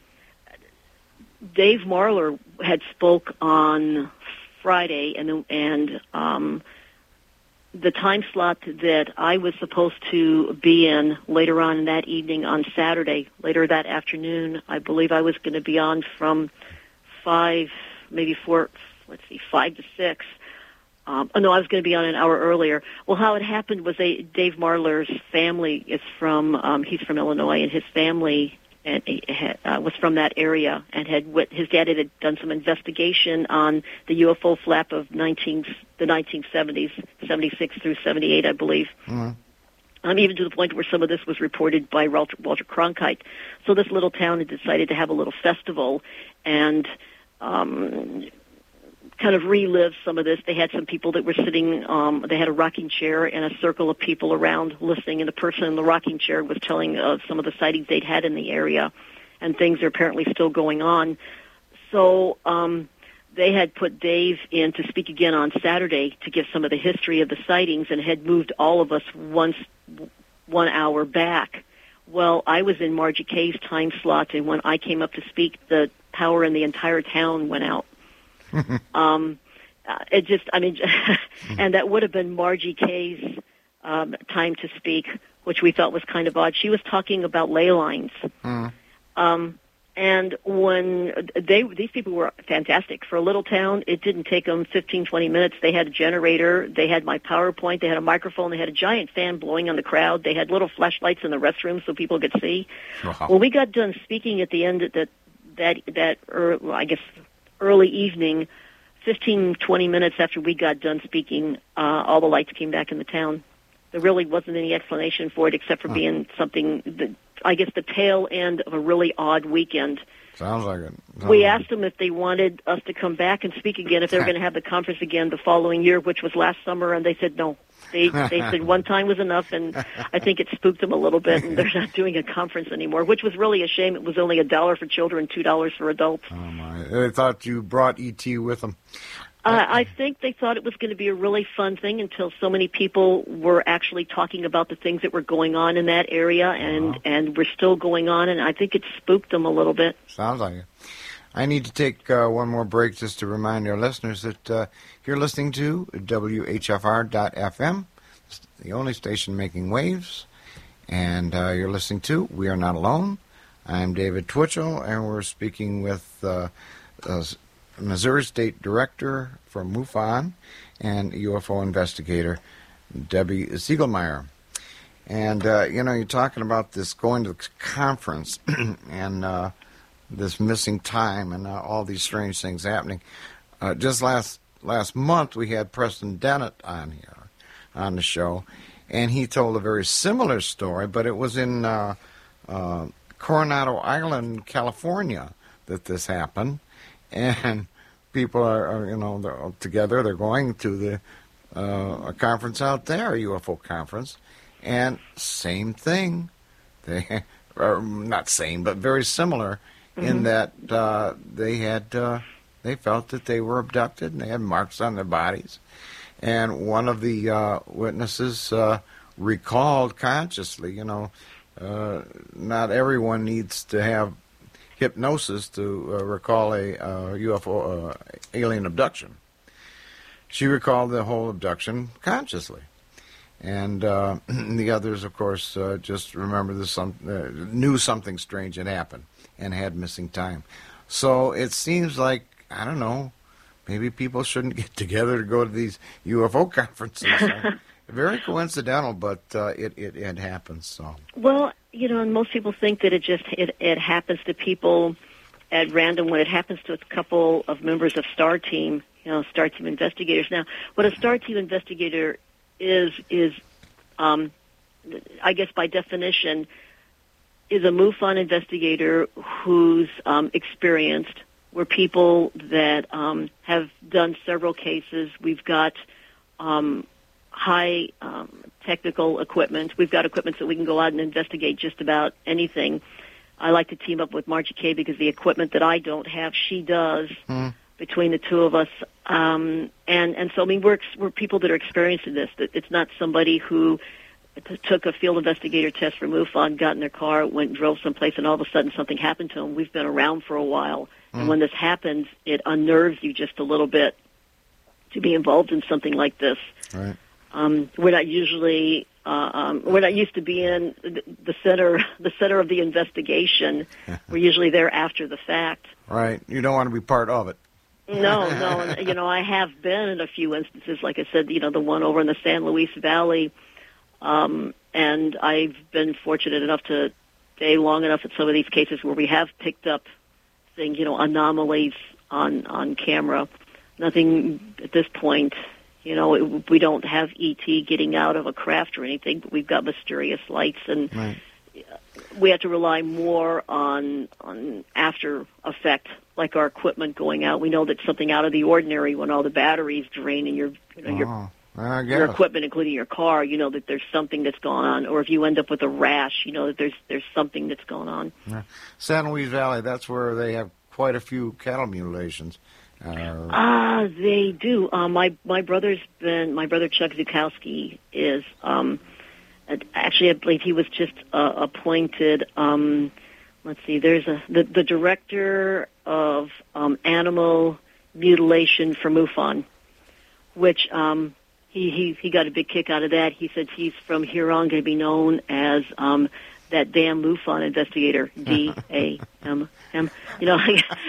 Dave Marler had spoke on Friday, and and um, the time slot that I was supposed to be in later on that evening on Saturday, later that afternoon, I believe I was going to be on from five, maybe four, let's see, five to six. Um, oh, no, I was going to be on an hour earlier. Well, how it happened was they, Dave Marler's family is from, um, he's from Illinois, and his family and he had, uh, was from that area, and had his dad had done some investigation on the U F O flap of nineteen the nineteen seventies, seventy-six through seventy-eight, I believe. Mm-hmm. Um, even to the point where some of this was reported by Walter, Walter Cronkite. So this little town had decided to have a little festival and um, kind of relive some of this. They had some people that were sitting, um, they had a rocking chair and a circle of people around listening, and the person in the rocking chair was telling of some of the sightings they'd had in the area, and things are apparently still going on. So um, they had put Dave in to speak again on Saturday to give some of the history of the sightings, and had moved all of us once one hour back. Well, I was in Margie Kay's time slot, and when I came up to speak, the power in the entire town went out. um, uh, it just, I mean, and that would have been Margie Kay's um, time to speak which we thought was kind of odd. She was talking about ley lines. Mm. Um, and when they, these people were fantastic. For a little town, it didn't take them fifteen, twenty minutes. They had a generator. They had my PowerPoint. They had a microphone. They had a giant fan blowing on the crowd. They had little flashlights in the restroom so people could see. Wow. When we got done speaking at the end of that, that, that er, well, I guess, early evening, fifteen, twenty minutes after we got done speaking, uh, all the lights came back in the town. There really wasn't any explanation for it except for huh. being something that, I guess, the tail end of a really odd weekend. Sounds like it. Sounds we like asked them if they wanted us to come back and speak again, if they were going to have the conference again the following year, which was last summer, and they said no. They they said one time was enough, and I think it spooked them a little bit, and they're not doing a conference anymore, which was really a shame. It was only a dollar for children, two dollars for adults. Oh, my. They thought you brought E T with them. Uh, I think they thought it was going to be a really fun thing until so many people were actually talking about the things that were going on in that area, and, uh-huh. and were still going on, and I think it spooked them a little bit. Sounds like it. I need to take uh, one more break just to remind our listeners that uh, you're listening to W H F R dot F M, the only station making waves, and uh, you're listening to We Are Not Alone. I'm David Twitchell, and we're speaking with uh, uh, Missouri State Director for MUFON and U F O investigator Debbie Ziegelmeyer. And, uh, you know, you're talking about this going to the conference and uh, this missing time and uh, all these strange things happening. Uh, just last last month, we had Preston Dennett on here, on the show, and he told a very similar story, but it was in uh, uh, Coronado Island, California, that this happened. And people are, are you know, they're together. They're going to the uh, a conference out there, a U F O conference, and same thing. They are not same, but very similar mm-hmm. in that uh, they had uh, they felt that they were abducted and they had marks on their bodies. And one of the uh, witnesses uh, recalled consciously, you know, uh, not everyone needs to have hypnosis to uh, recall a uh, U F O uh, alien abduction. She recalled the whole abduction consciously. And uh, the others, of course, uh, just remember this some, uh, knew something strange had happened and had missing time. So it seems like, I don't know, maybe people shouldn't get together to go to these U F O conferences. Very coincidental, but uh, it, it it happens. So well, you know, and most people think that it just it, it happens to people at random. When it happens to a couple of members of STAR Team, you know, STAR Team investigators. Now, what a STAR Team investigator is is, um, I guess by definition, is a MUFON investigator who's um, experienced. We're people that um, have done several cases. We've got um, high um, technical equipment. We've got equipment so we can go out and investigate just about anything. I like to team up with Margie Kay because the equipment that I don't have, she does. Mm. Between the two of us, um, and and so I mean we're we're people that are experienced in this. That it's not somebody who t- took a field investigator test for MUFON, got in their car, went and drove someplace, and all of a sudden something happened to them. We've been around for a while, mm. and when this happens, it unnerves you just a little bit to be involved in something like this. Right. Um, we're not usually uh, um, we're not used to being the, the center the center of the investigation. We're usually there after the fact. Right. You don't want to be part of it. No, no, and, you know, I have been in a few instances, like I said, you know, the one over in the San Luis Valley, um, and I've been fortunate enough to stay long enough at some of these cases where we have picked up things, you know, anomalies on, on camera. Nothing at this point, you know, it, we don't have E T getting out of a craft or anything, but we've got mysterious lights, and right. we have to rely more on on after effect, like our equipment going out. We know that something out of the ordinary when all the batteries drain in your you know, oh, your, your equipment, including your car. You know that there's something that's going on, or if you end up with a rash, you know that there's there's something that's going on. Yeah. San Luis Valley, that's where they have quite a few cattle mutilations. Uh, ah, they do. Uh, my my brother's been my brother Chuck Zukowski is. Um, Actually, I believe he was just uh, appointed. Um, let's see. There's a the, the director of um, animal mutilation for MUFON, which um, he, he, he got a big kick out of that. He said he's from here on going to be known as um, that damn MUFON investigator, D A M M. You know,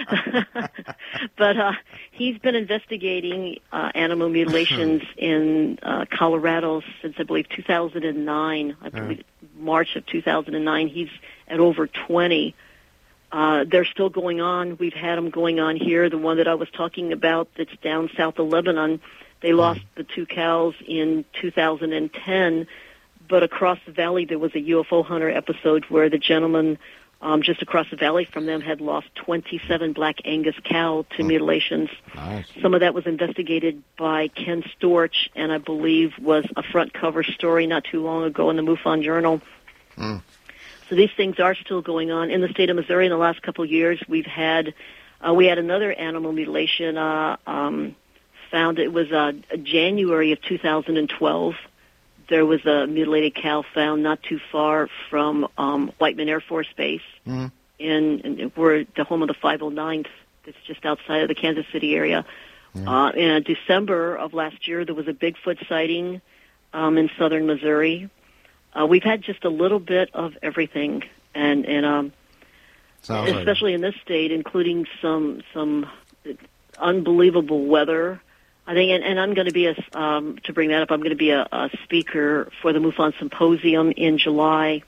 but uh, he's been investigating uh, animal mutilations in uh, Colorado since, I believe, two thousand nine. I believe March of two thousand nine. He's at over twenty. Uh, they're still going on. We've had them going on here. The one that I was talking about that's down south of Lebanon, they lost the two cows in two thousand ten. But across the valley, there was a U F O hunter episode where the gentleman um, just across the valley from them had lost twenty-seven Black Angus cow to mutilations. Nice. Some of that was investigated by Ken Storch, and I believe was a front cover story not too long ago in the MUFON Journal. Mm. So these things are still going on. In the state of Missouri in the last couple of years, we've had, uh, we had another animal mutilation uh, um, found. It was uh, January of two thousand twelve. There was a mutilated cow found not too far from um, Whiteman Air Force Base. Mm-hmm. in, in we're the home of the five oh ninth. That's just outside of the Kansas City area. Mm-hmm. Uh, in December of last year, there was a Bigfoot sighting um, in southern Missouri. Uh, we've had just a little bit of everything, and and um, especially in this state, including some some unbelievable weather. I think, and, and I'm going to be a um, to bring that up. I'm going to be a, a speaker for the MUFON Symposium in July,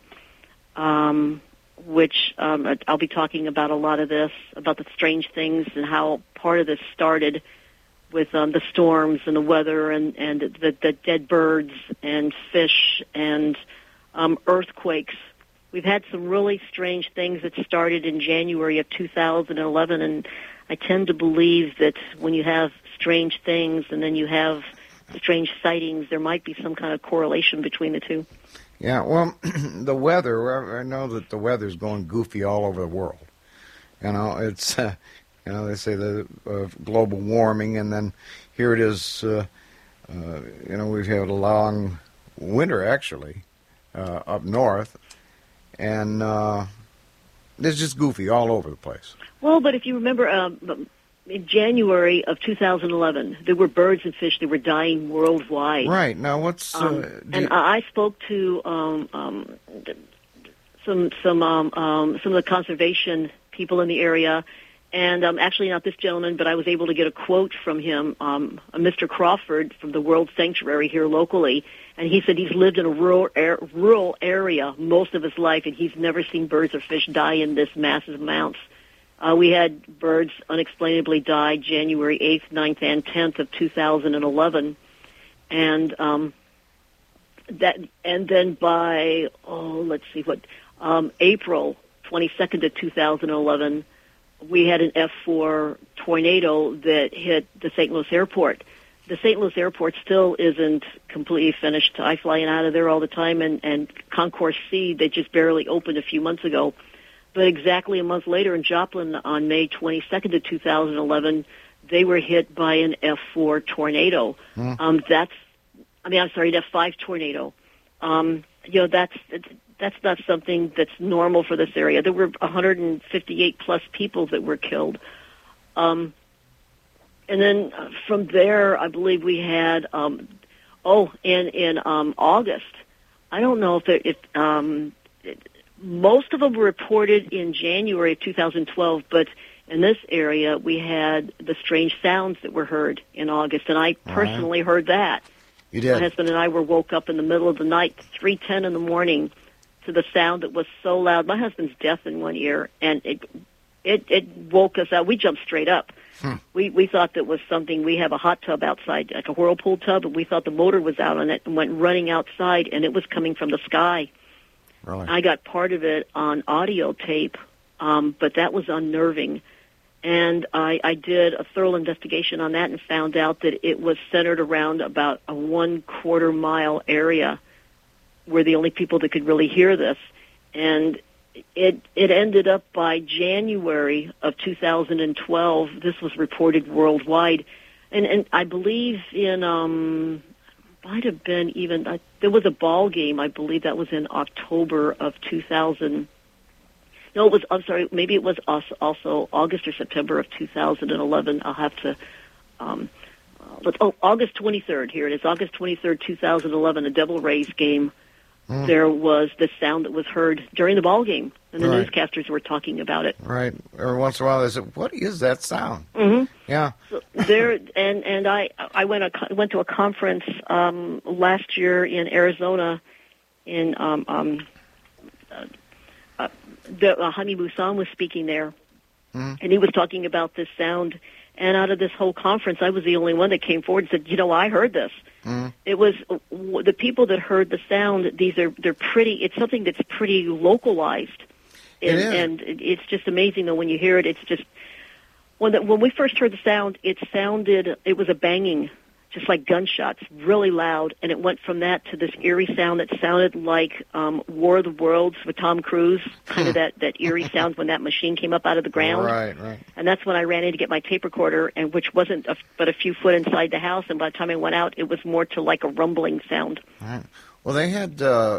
um, which um, I'll be talking about a lot of this, about the strange things and how part of this started with um, the storms and the weather and and the, the dead birds and fish and um, earthquakes. We've had some really strange things that started in January of two thousand eleven, and I tend to believe that when you have strange things and then you have strange sightings, there might be some kind of correlation between the two. Yeah, well, the weather, I know that the weather's going goofy all over the world. You know, it's, uh, you know, they say the uh, global warming, and then here it is, uh, uh, you know, we've had a long winter, actually, uh, up north, and uh, it's just goofy all over the place. Well, but if you remember, um, in January of two thousand eleven, there were birds and fish that were dying worldwide. Right. Now, what's... Uh, um, and you... I spoke to um, um, some some um, um, some of the conservation people in the area, and um, actually not this gentleman, but I was able to get a quote from him, um, Mister Crawford from the World Sanctuary here locally, and he said he's lived in a rural, air, rural area most of his life, and he's never seen birds or fish die in this massive amounts. Uh, we had birds unexplainably die January eighth, ninth, and tenth of two thousand eleven, and um, that, and then by oh, let's see what um, April twenty-second of two thousand eleven, we had an F four tornado that hit the Saint Louis airport. The Saint Louis airport still isn't completely finished. I fly in out of there all the time, and, and Concourse C, they just barely opened a few months ago. But exactly a month later in Joplin on May twenty-second of two thousand eleven, they were hit by an F four tornado. Mm. Um, that's, I mean, I'm sorry, an F five tornado. Um, you know, that's, that's not something that's normal for this area. There were one hundred fifty-eight plus people that were killed. Um, and then from there, I believe we had, um, oh, in, in, um, August, I don't know if it, if, um, it, most of them were reported in January of two thousand twelve, but in this area, we had the strange sounds that were heard in August, and I personally right. heard that. You did? My husband and I were woke up in the middle of the night, three ten in the morning, to the sound that was so loud. My husband's deaf in one ear, and it it, it woke us up. We jumped straight up. Hmm. We we thought that was something. We have a hot tub outside, like a whirlpool tub, and we thought the motor was out on it and went running outside, and it was coming from the sky. Really? I got part of it on audio tape, um, but that was unnerving. And I, I did a thorough investigation on that and found out that it was centered around about a one-quarter mile area were the only people that could really hear this. And it it ended up by January of two thousand twelve, this was reported worldwide. And, and I believe in... Um, might have been even, uh, there was a ball game, I believe that was in October of two thousand. No, it was, I'm sorry, maybe it was also August or September of two thousand eleven. I'll have to um, uh, let's, oh, August twenty-third, here it is, August twenty-third, two thousand eleven, a Devil Rays game. Mm. There was this sound that was heard during the ball game, and the right. newscasters were talking about it. Right. Every once in a while they said, what is that sound? Mm-hmm. Yeah. So there, and, and I, I went, a, went to a conference um, last year in Arizona, in um, um, uh, uh, the, uh, Hani Musan was speaking there, mm. and he was talking about this sound. And out of this whole conference, I was the only one that came forward and said, you know, I heard this. Mm. It was w- the people that heard the sound. These are they're pretty. It's something that's pretty localized, and, it is. and it's just amazing though when you hear it. It's just when the, when we first heard the sound, it sounded. It was a banging, just like gunshots, really loud, and it went from that to this eerie sound that sounded like um, War of the Worlds with Tom Cruise, kind of that, that eerie sound when that machine came up out of the ground. Right, right. And that's when I ran in to get my tape recorder, and which wasn't a, but a few foot inside the house, and by the time I went out, it was more to like a rumbling sound. Right. Well, they had uh,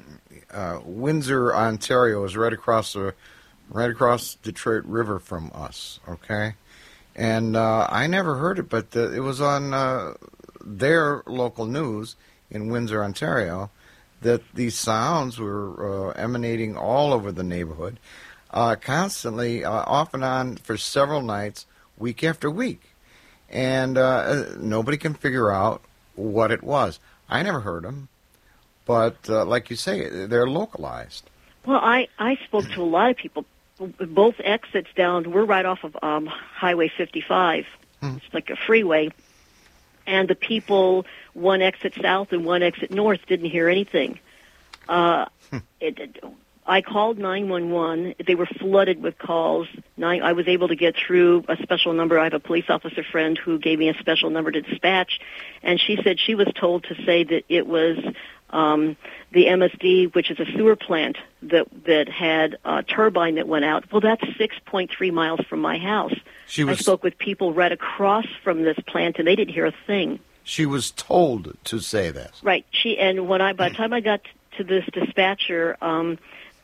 uh, Windsor, Ontario, is right across the right across Detroit River from us. Okay. And uh, I never heard it, but the, it was on uh, their local news in Windsor, Ontario, that these sounds were uh, emanating all over the neighborhood, uh, constantly, uh, off and on for several nights, week after week. And uh, nobody can figure out what it was. I never heard them, but uh, like you say, they're localized. Well, I, I spoke to a lot of people. Both exits down, we're right off of um, Highway fifty-five. Hmm. It's like a freeway. And the people, one exit south and one exit north, didn't hear anything. Uh, hmm. it, it, I called nine one one. They were flooded with calls. Nine, I was able to get through a special number. I have a police officer friend who gave me a special number to dispatch. And she said she was told to say that it was Um, the M S D, which is a sewer plant that that had a turbine that went out. Well, that's six point three miles from my house. She was, I spoke with people right across from this plant, and they didn't hear a thing. She was told to say this. Right. She and when I by the time I got to this dispatcher, um,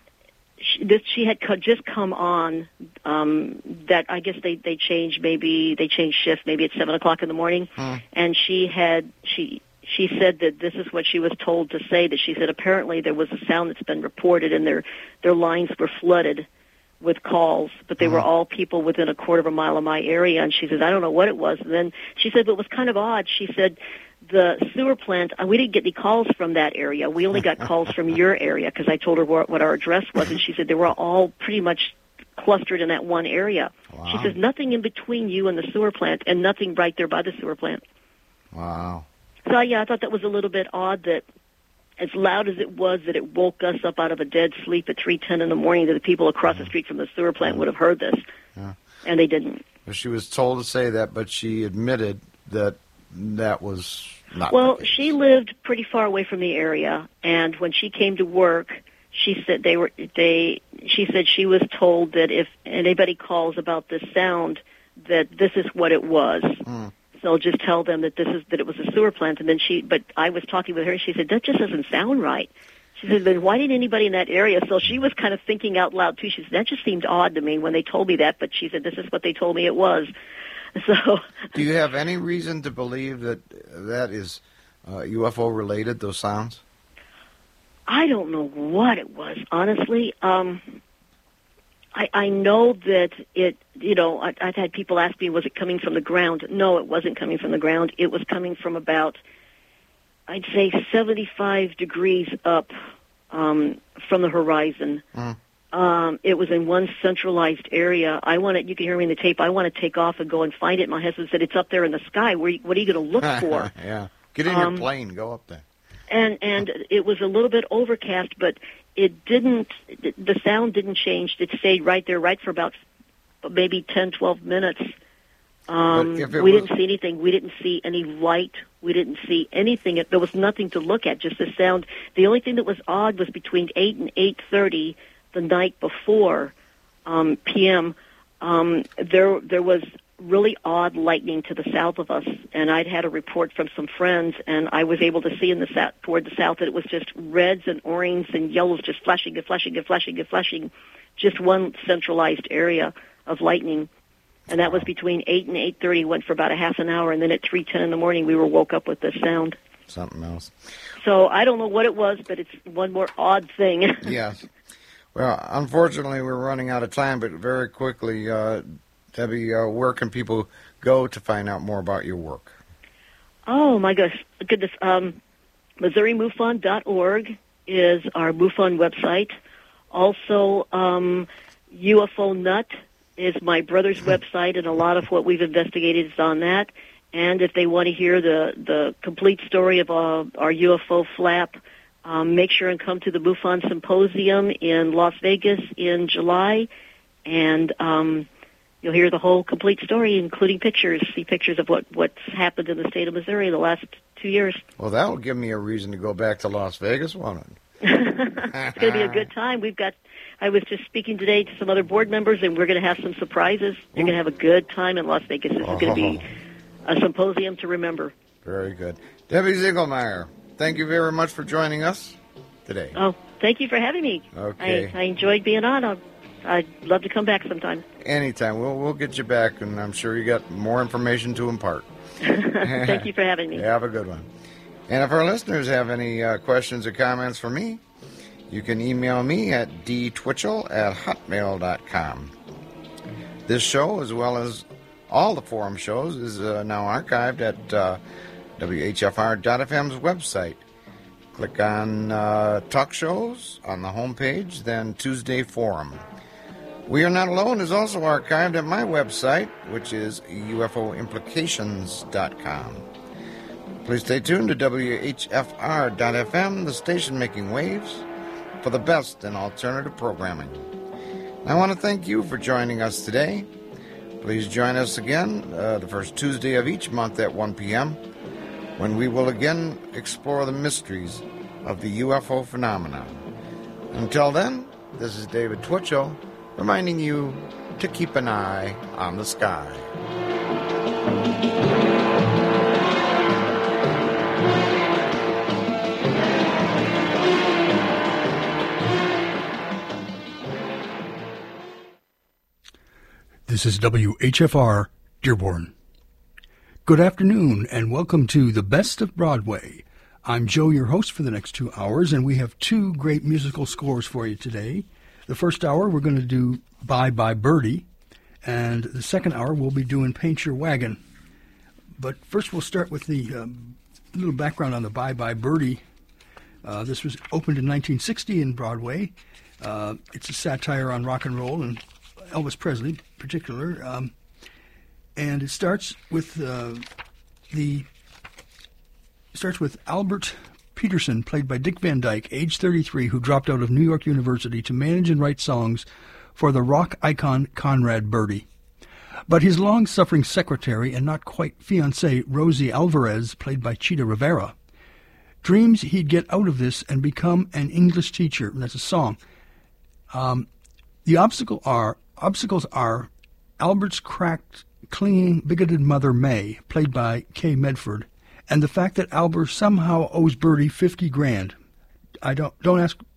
she, this she had co- just come on. Um, that I guess they they changed maybe they changed shift maybe at seven o'clock in the morning, hmm. and she had she. She said that this is what she was told to say, that she said apparently there was a sound that's been reported and their their lines were flooded with calls, but they mm-hmm. were all people within a quarter of a mile of my area. And she said, I don't know what it was. And then she said, but it was kind of odd. She said, the sewer plant, we didn't get any calls from that area. We only got calls from your area because I told her what, what our address was. And she said they were all pretty much clustered in that one area. Wow. She says nothing in between you and the sewer plant and nothing right there by the sewer plant. Wow. So, yeah, I thought that was a little bit odd that as loud as it was, that it woke us up out of a dead sleep at three ten in the morning, that the people across mm-hmm. the street from the sewer plant would have heard this. Yeah. And they didn't. She was told to say that, but she admitted that that was not Well, the case. She lived pretty far away from the area, and when she came to work, she said they were they. She said she was told that if anybody calls about this sound, that this is what it was. Mm. So just tell them that this is that it was a sewer plant. And then she, but I was talking with her, and she said that just doesn't sound right. She said, then why didn't anybody in that area? So she was kind of thinking out loud too. She said that just seemed odd to me when they told me that. But she said this is what they told me it was. So, do you have any reason to believe that that is uh, U F O related? Those sounds? I don't know what it was, honestly. Um, I, I know that it, you know, I, I've had people ask me, was it coming from the ground? No, it wasn't coming from the ground. It was coming from about, I'd say, seventy-five degrees up um, from the horizon. Mm. Um, it was in one centralized area. I want to, you can hear me in the tape, I want to take off and go and find it. My husband said, it's up there in the sky. Where, what are you going to look for? Yeah. Get in um, your plane. Go up there. And and it was a little bit overcast, but it didn't, the sound didn't change. It stayed right there, right for about maybe ten, twelve minutes. Um, we was... didn't see anything. We didn't see any light. We didn't see anything. There was nothing to look at, just the sound. The only thing that was odd was between eight and eight thirty the night before um, P M, um, there there was really odd lightning to the south of us, and I'd had a report from some friends, and I was able to see in the south, toward the south, that it was just reds and oranges and yellows just flashing and flashing and flashing and flashing, just one centralized area of lightning. And that was between eight and eight thirty, went for about a half an hour, and then at three ten in the morning we were woke up with the sound. Something else. So I don't know what it was, but it's one more odd thing. Yes. Well, unfortunately, we're running out of time, but very quickly, uh, Debbie, uh, where can people go to find out more about your work? Oh, my gosh, goodness. Um, Missouri MUFON dot org is our MUFON website. Also, um, U F O Nut is my brother's website, and a lot of what we've investigated is on that. And if they want to hear the, the complete story of uh, our U F O flap, um, make sure and come to the MUFON Symposium in Las Vegas in July, and um, you'll hear the whole complete story, including pictures, see pictures of what, what's happened in the state of Missouri in the last two years. Well, that will give me a reason to go back to Las Vegas, won't it? It's going to be a good time. We've got. I was just speaking today to some other board members, and we're going to have some surprises. You're going to have a good time in Las Vegas. This is going to be a symposium to remember. Very good. Debbie Ziegelmeyer, thank you very much for joining us today. Oh, thank you for having me. Okay. I, I enjoyed being on. I'll, I'd love to come back sometime. Anytime. We'll, we'll get you back, and I'm sure you got more information to impart. Thank you for having me. Have a good one. And if our listeners have any uh, questions or comments for me, you can email me at d twitchell at hotmail dot com. This show, as well as all the forum shows, is uh, now archived at uh, W H F R dot F M's website. Click on uh, Talk Shows on the homepage, then Tuesday Forum. We Are Not Alone is also archived at my website, which is U F O implications dot com. Please stay tuned to W H F R dot F M, the station making waves, for the best in alternative programming. I want to thank you for joining us today. Please join us again uh, the first Tuesday of each month at one p.m. when we will again explore the mysteries of the U F O phenomenon. Until then, this is David Twitchell reminding you to keep an eye on the sky. This is W H F R, Dearborn. Good afternoon, and welcome to The Best of Broadway. I'm Joe, your host for the next two hours, and we have two great musical scores for you today. The first hour, we're going to do Bye Bye Birdie, and the second hour, we'll be doing Paint Your Wagon. But first, we'll start with the um, little background on the Bye Bye Birdie. Uh, this was opened in nineteen sixty in Broadway. Uh, it's a satire on rock and roll, and Elvis Presley in particular, um, and it starts with uh, the starts with Albert Peterson, played by Dick Van Dyke, age thirty-three, who dropped out of New York University to manage and write songs for the rock icon Conrad Birdie. But his long-suffering secretary and not quite fiancée, Rosie Alvarez, played by Chita Rivera, dreams he'd get out of this and become an English teacher. That's a song. Um, the obstacle are Obstacles are Albert's cracked, clinging, bigoted mother, May, played by Kay Medford, and the fact that Albert somehow owes Birdie fifty grand. I don't don't ask